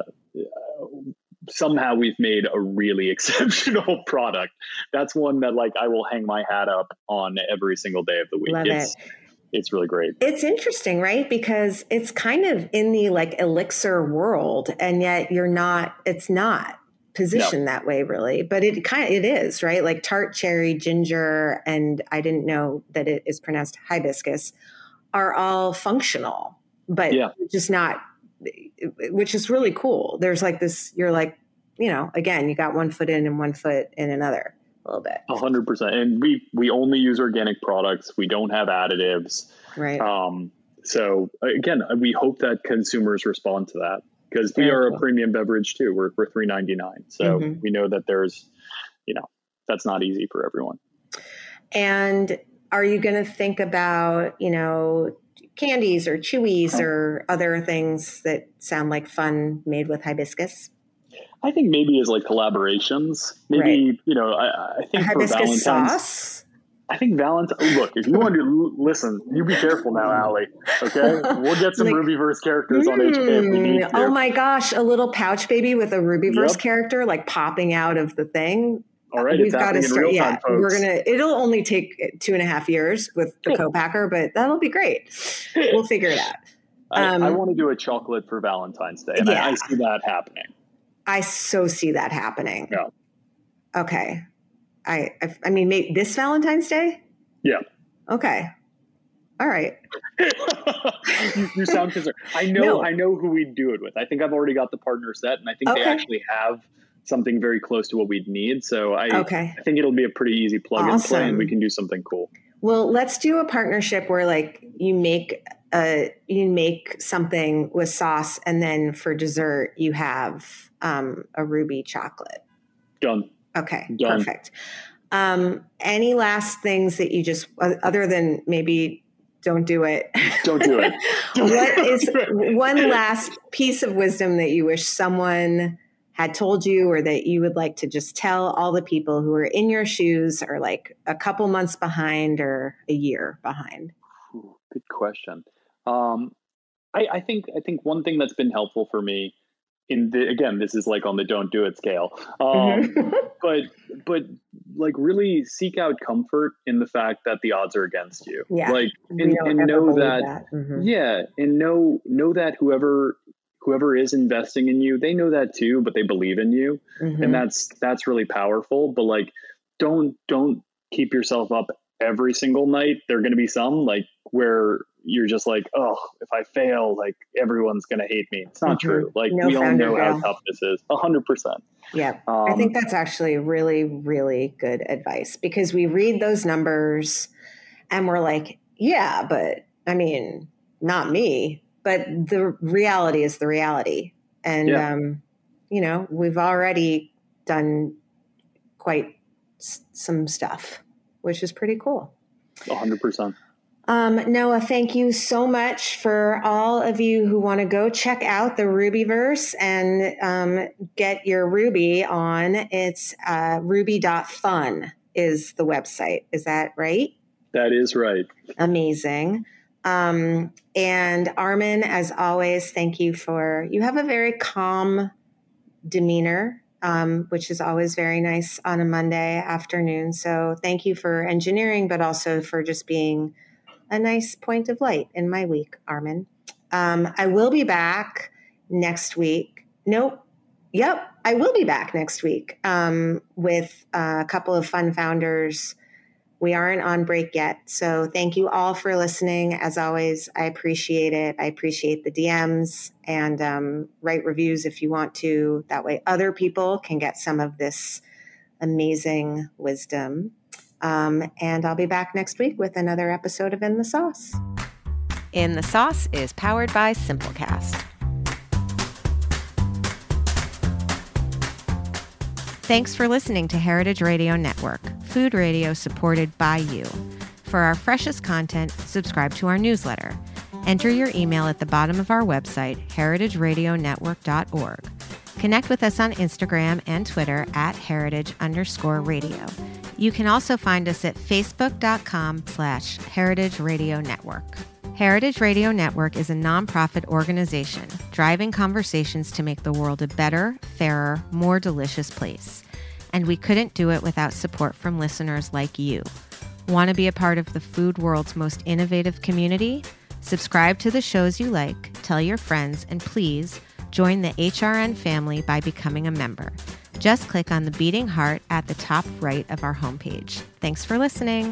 somehow we've made a really exceptional product. That's one that like I will hang my hat up on every single day of the week. Love it. It's really great. It's interesting, right? Because it's kind of in the like elixir world, and yet it's not positioned that way really, but it is, right? Like tart cherry, ginger, and I didn't know that it is pronounced hibiscus are all functional, but just not, which is really cool. There's like this, you're like, again, you got one foot in and one foot in another a little bit. 100%. And we only use organic products. We don't have additives. Right. So again, we hope that consumers respond to that because we are a premium beverage too. We're $3.99. So we know that there's, that's not easy for everyone. And are you going to think about, candies or chewies or other things that sound like fun made with hibiscus? I think maybe as like collaborations, maybe, I think for hibiscus Valentine's sauce. I think Valentine. Look, if you want to listen, you be careful now, Allie. Okay, we'll get some Rubyverse characters on HK if we need to. Oh my gosh, a little pouch baby with a Rubyverse character like popping out of the thing. All right, we've got to start. Yeah, folks. It'll only take 2.5 years with the co-packer, but that'll be great. We'll figure it out. I want to do a chocolate for Valentine's Day, and I see that happening. I so see that happening. Yeah. Okay. I mean, maybe this Valentine's Day? Yeah. Okay. All right. you sound concerned. I know who we'd do it with. I think I've already got the partner set, and I think they actually have something very close to what we'd need. So I think it'll be a pretty easy plug and play, and we can do something cool. Well, let's do a partnership where like you make something with sauce, and then for dessert you have a ruby chocolate. Done. Okay. Done. Perfect. Any last things that you just, other than maybe don't do it. Don't do it. What is one last piece of wisdom that you wish someone had told you, or that you would like to just tell all the people who are in your shoes, or like a couple months behind or a year behind? Ooh, good question. I think one thing that's been helpful for me again, this is like on the don't do it scale. But like really seek out comfort in the fact that the odds are against you. Yeah. Like, and know that. Yeah. And know that whoever is investing in you, they know that too, but they believe in you. And that's really powerful. But like, don't keep yourself up every single night. There are going to be some like where you're just like, oh, if I fail, like everyone's going to hate me. It's not true. Like we all know how tough this is. 100%. Yeah. I think that's actually really, really good advice, because we read those numbers and we're like, yeah, but I mean, not me, but the reality is the reality. And, we've already done quite some stuff, which is pretty cool. 100%. Noah, thank you so much. For all of you who want to go check out the Rubyverse and get your Ruby on, it's ruby.fun is the website. Is that right? That is right. Amazing. And Armin, as always, thank you you have a very calm demeanor, which is always very nice on a Monday afternoon. So thank you for engineering, but also for just being a nice point of light in my week, Armin. I will be back next week. Nope. Yep. I will be back next week with a couple of fun founders. We aren't on break yet. So thank you all for listening. As always, I appreciate it. I appreciate the DMs, and write reviews if you want to. That way other people can get some of this amazing wisdom. And I'll be back next week with another episode of In the Sauce. In the Sauce is powered by Simplecast. Thanks for listening to Heritage Radio Network, food radio supported by you. For our freshest content, subscribe to our newsletter. Enter your email at the bottom of our website, heritageradionetwork.org. Connect with us on Instagram and Twitter at heritage_radio. You can also find us at facebook.com/Heritage Radio Network. Heritage Radio Network is a nonprofit organization driving conversations to make the world a better, fairer, more delicious place. And we couldn't do it without support from listeners like you. Want to be a part of the food world's most innovative community? Subscribe to the shows you like, tell your friends, and please join the HRN family by becoming a member. Just click on the beating heart at the top right of our homepage. Thanks for listening.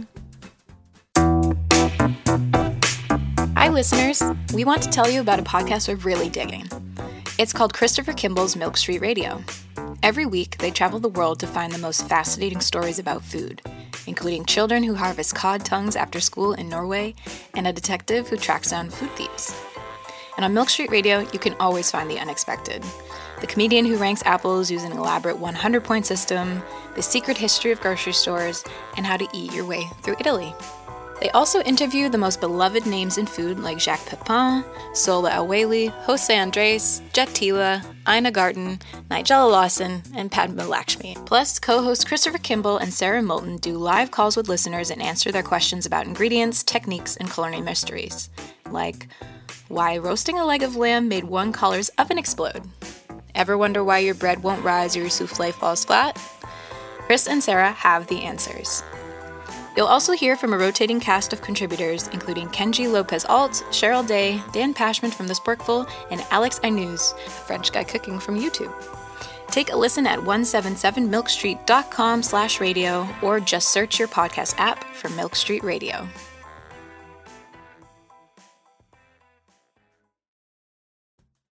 Hi, listeners. We want to tell you about a podcast we're really digging. It's called Christopher Kimball's Milk Street Radio. Every week, they travel the world to find the most fascinating stories about food, including children who harvest cod tongues after school in Norway and a detective who tracks down food thieves. And on Milk Street Radio, you can always find the unexpected. The comedian who ranks apples using an elaborate 100-point system, the secret history of grocery stores, and how to eat your way through Italy. They also interview the most beloved names in food like Jacques Pepin, Sola El-Waylly, Jose Andres, Jet Tila, Ina Garten, Nigella Lawson, and Padma Lakshmi. Plus, co-hosts Christopher Kimball and Sarah Moulton do live calls with listeners and answer their questions about ingredients, techniques, and culinary mysteries. Like, why roasting a leg of lamb made one caller's oven explode? Ever wonder why your bread won't rise or your souffle falls flat? Chris and Sarah have the answers. You'll also hear from a rotating cast of contributors, including Kenji Lopez-Alt, Cheryl Day, Dan Pashman from The Sporkful, and Alex Ainuz, a French guy cooking from YouTube. Take a listen at 177milkstreet.com/radio or just search your podcast app for Milk Street Radio.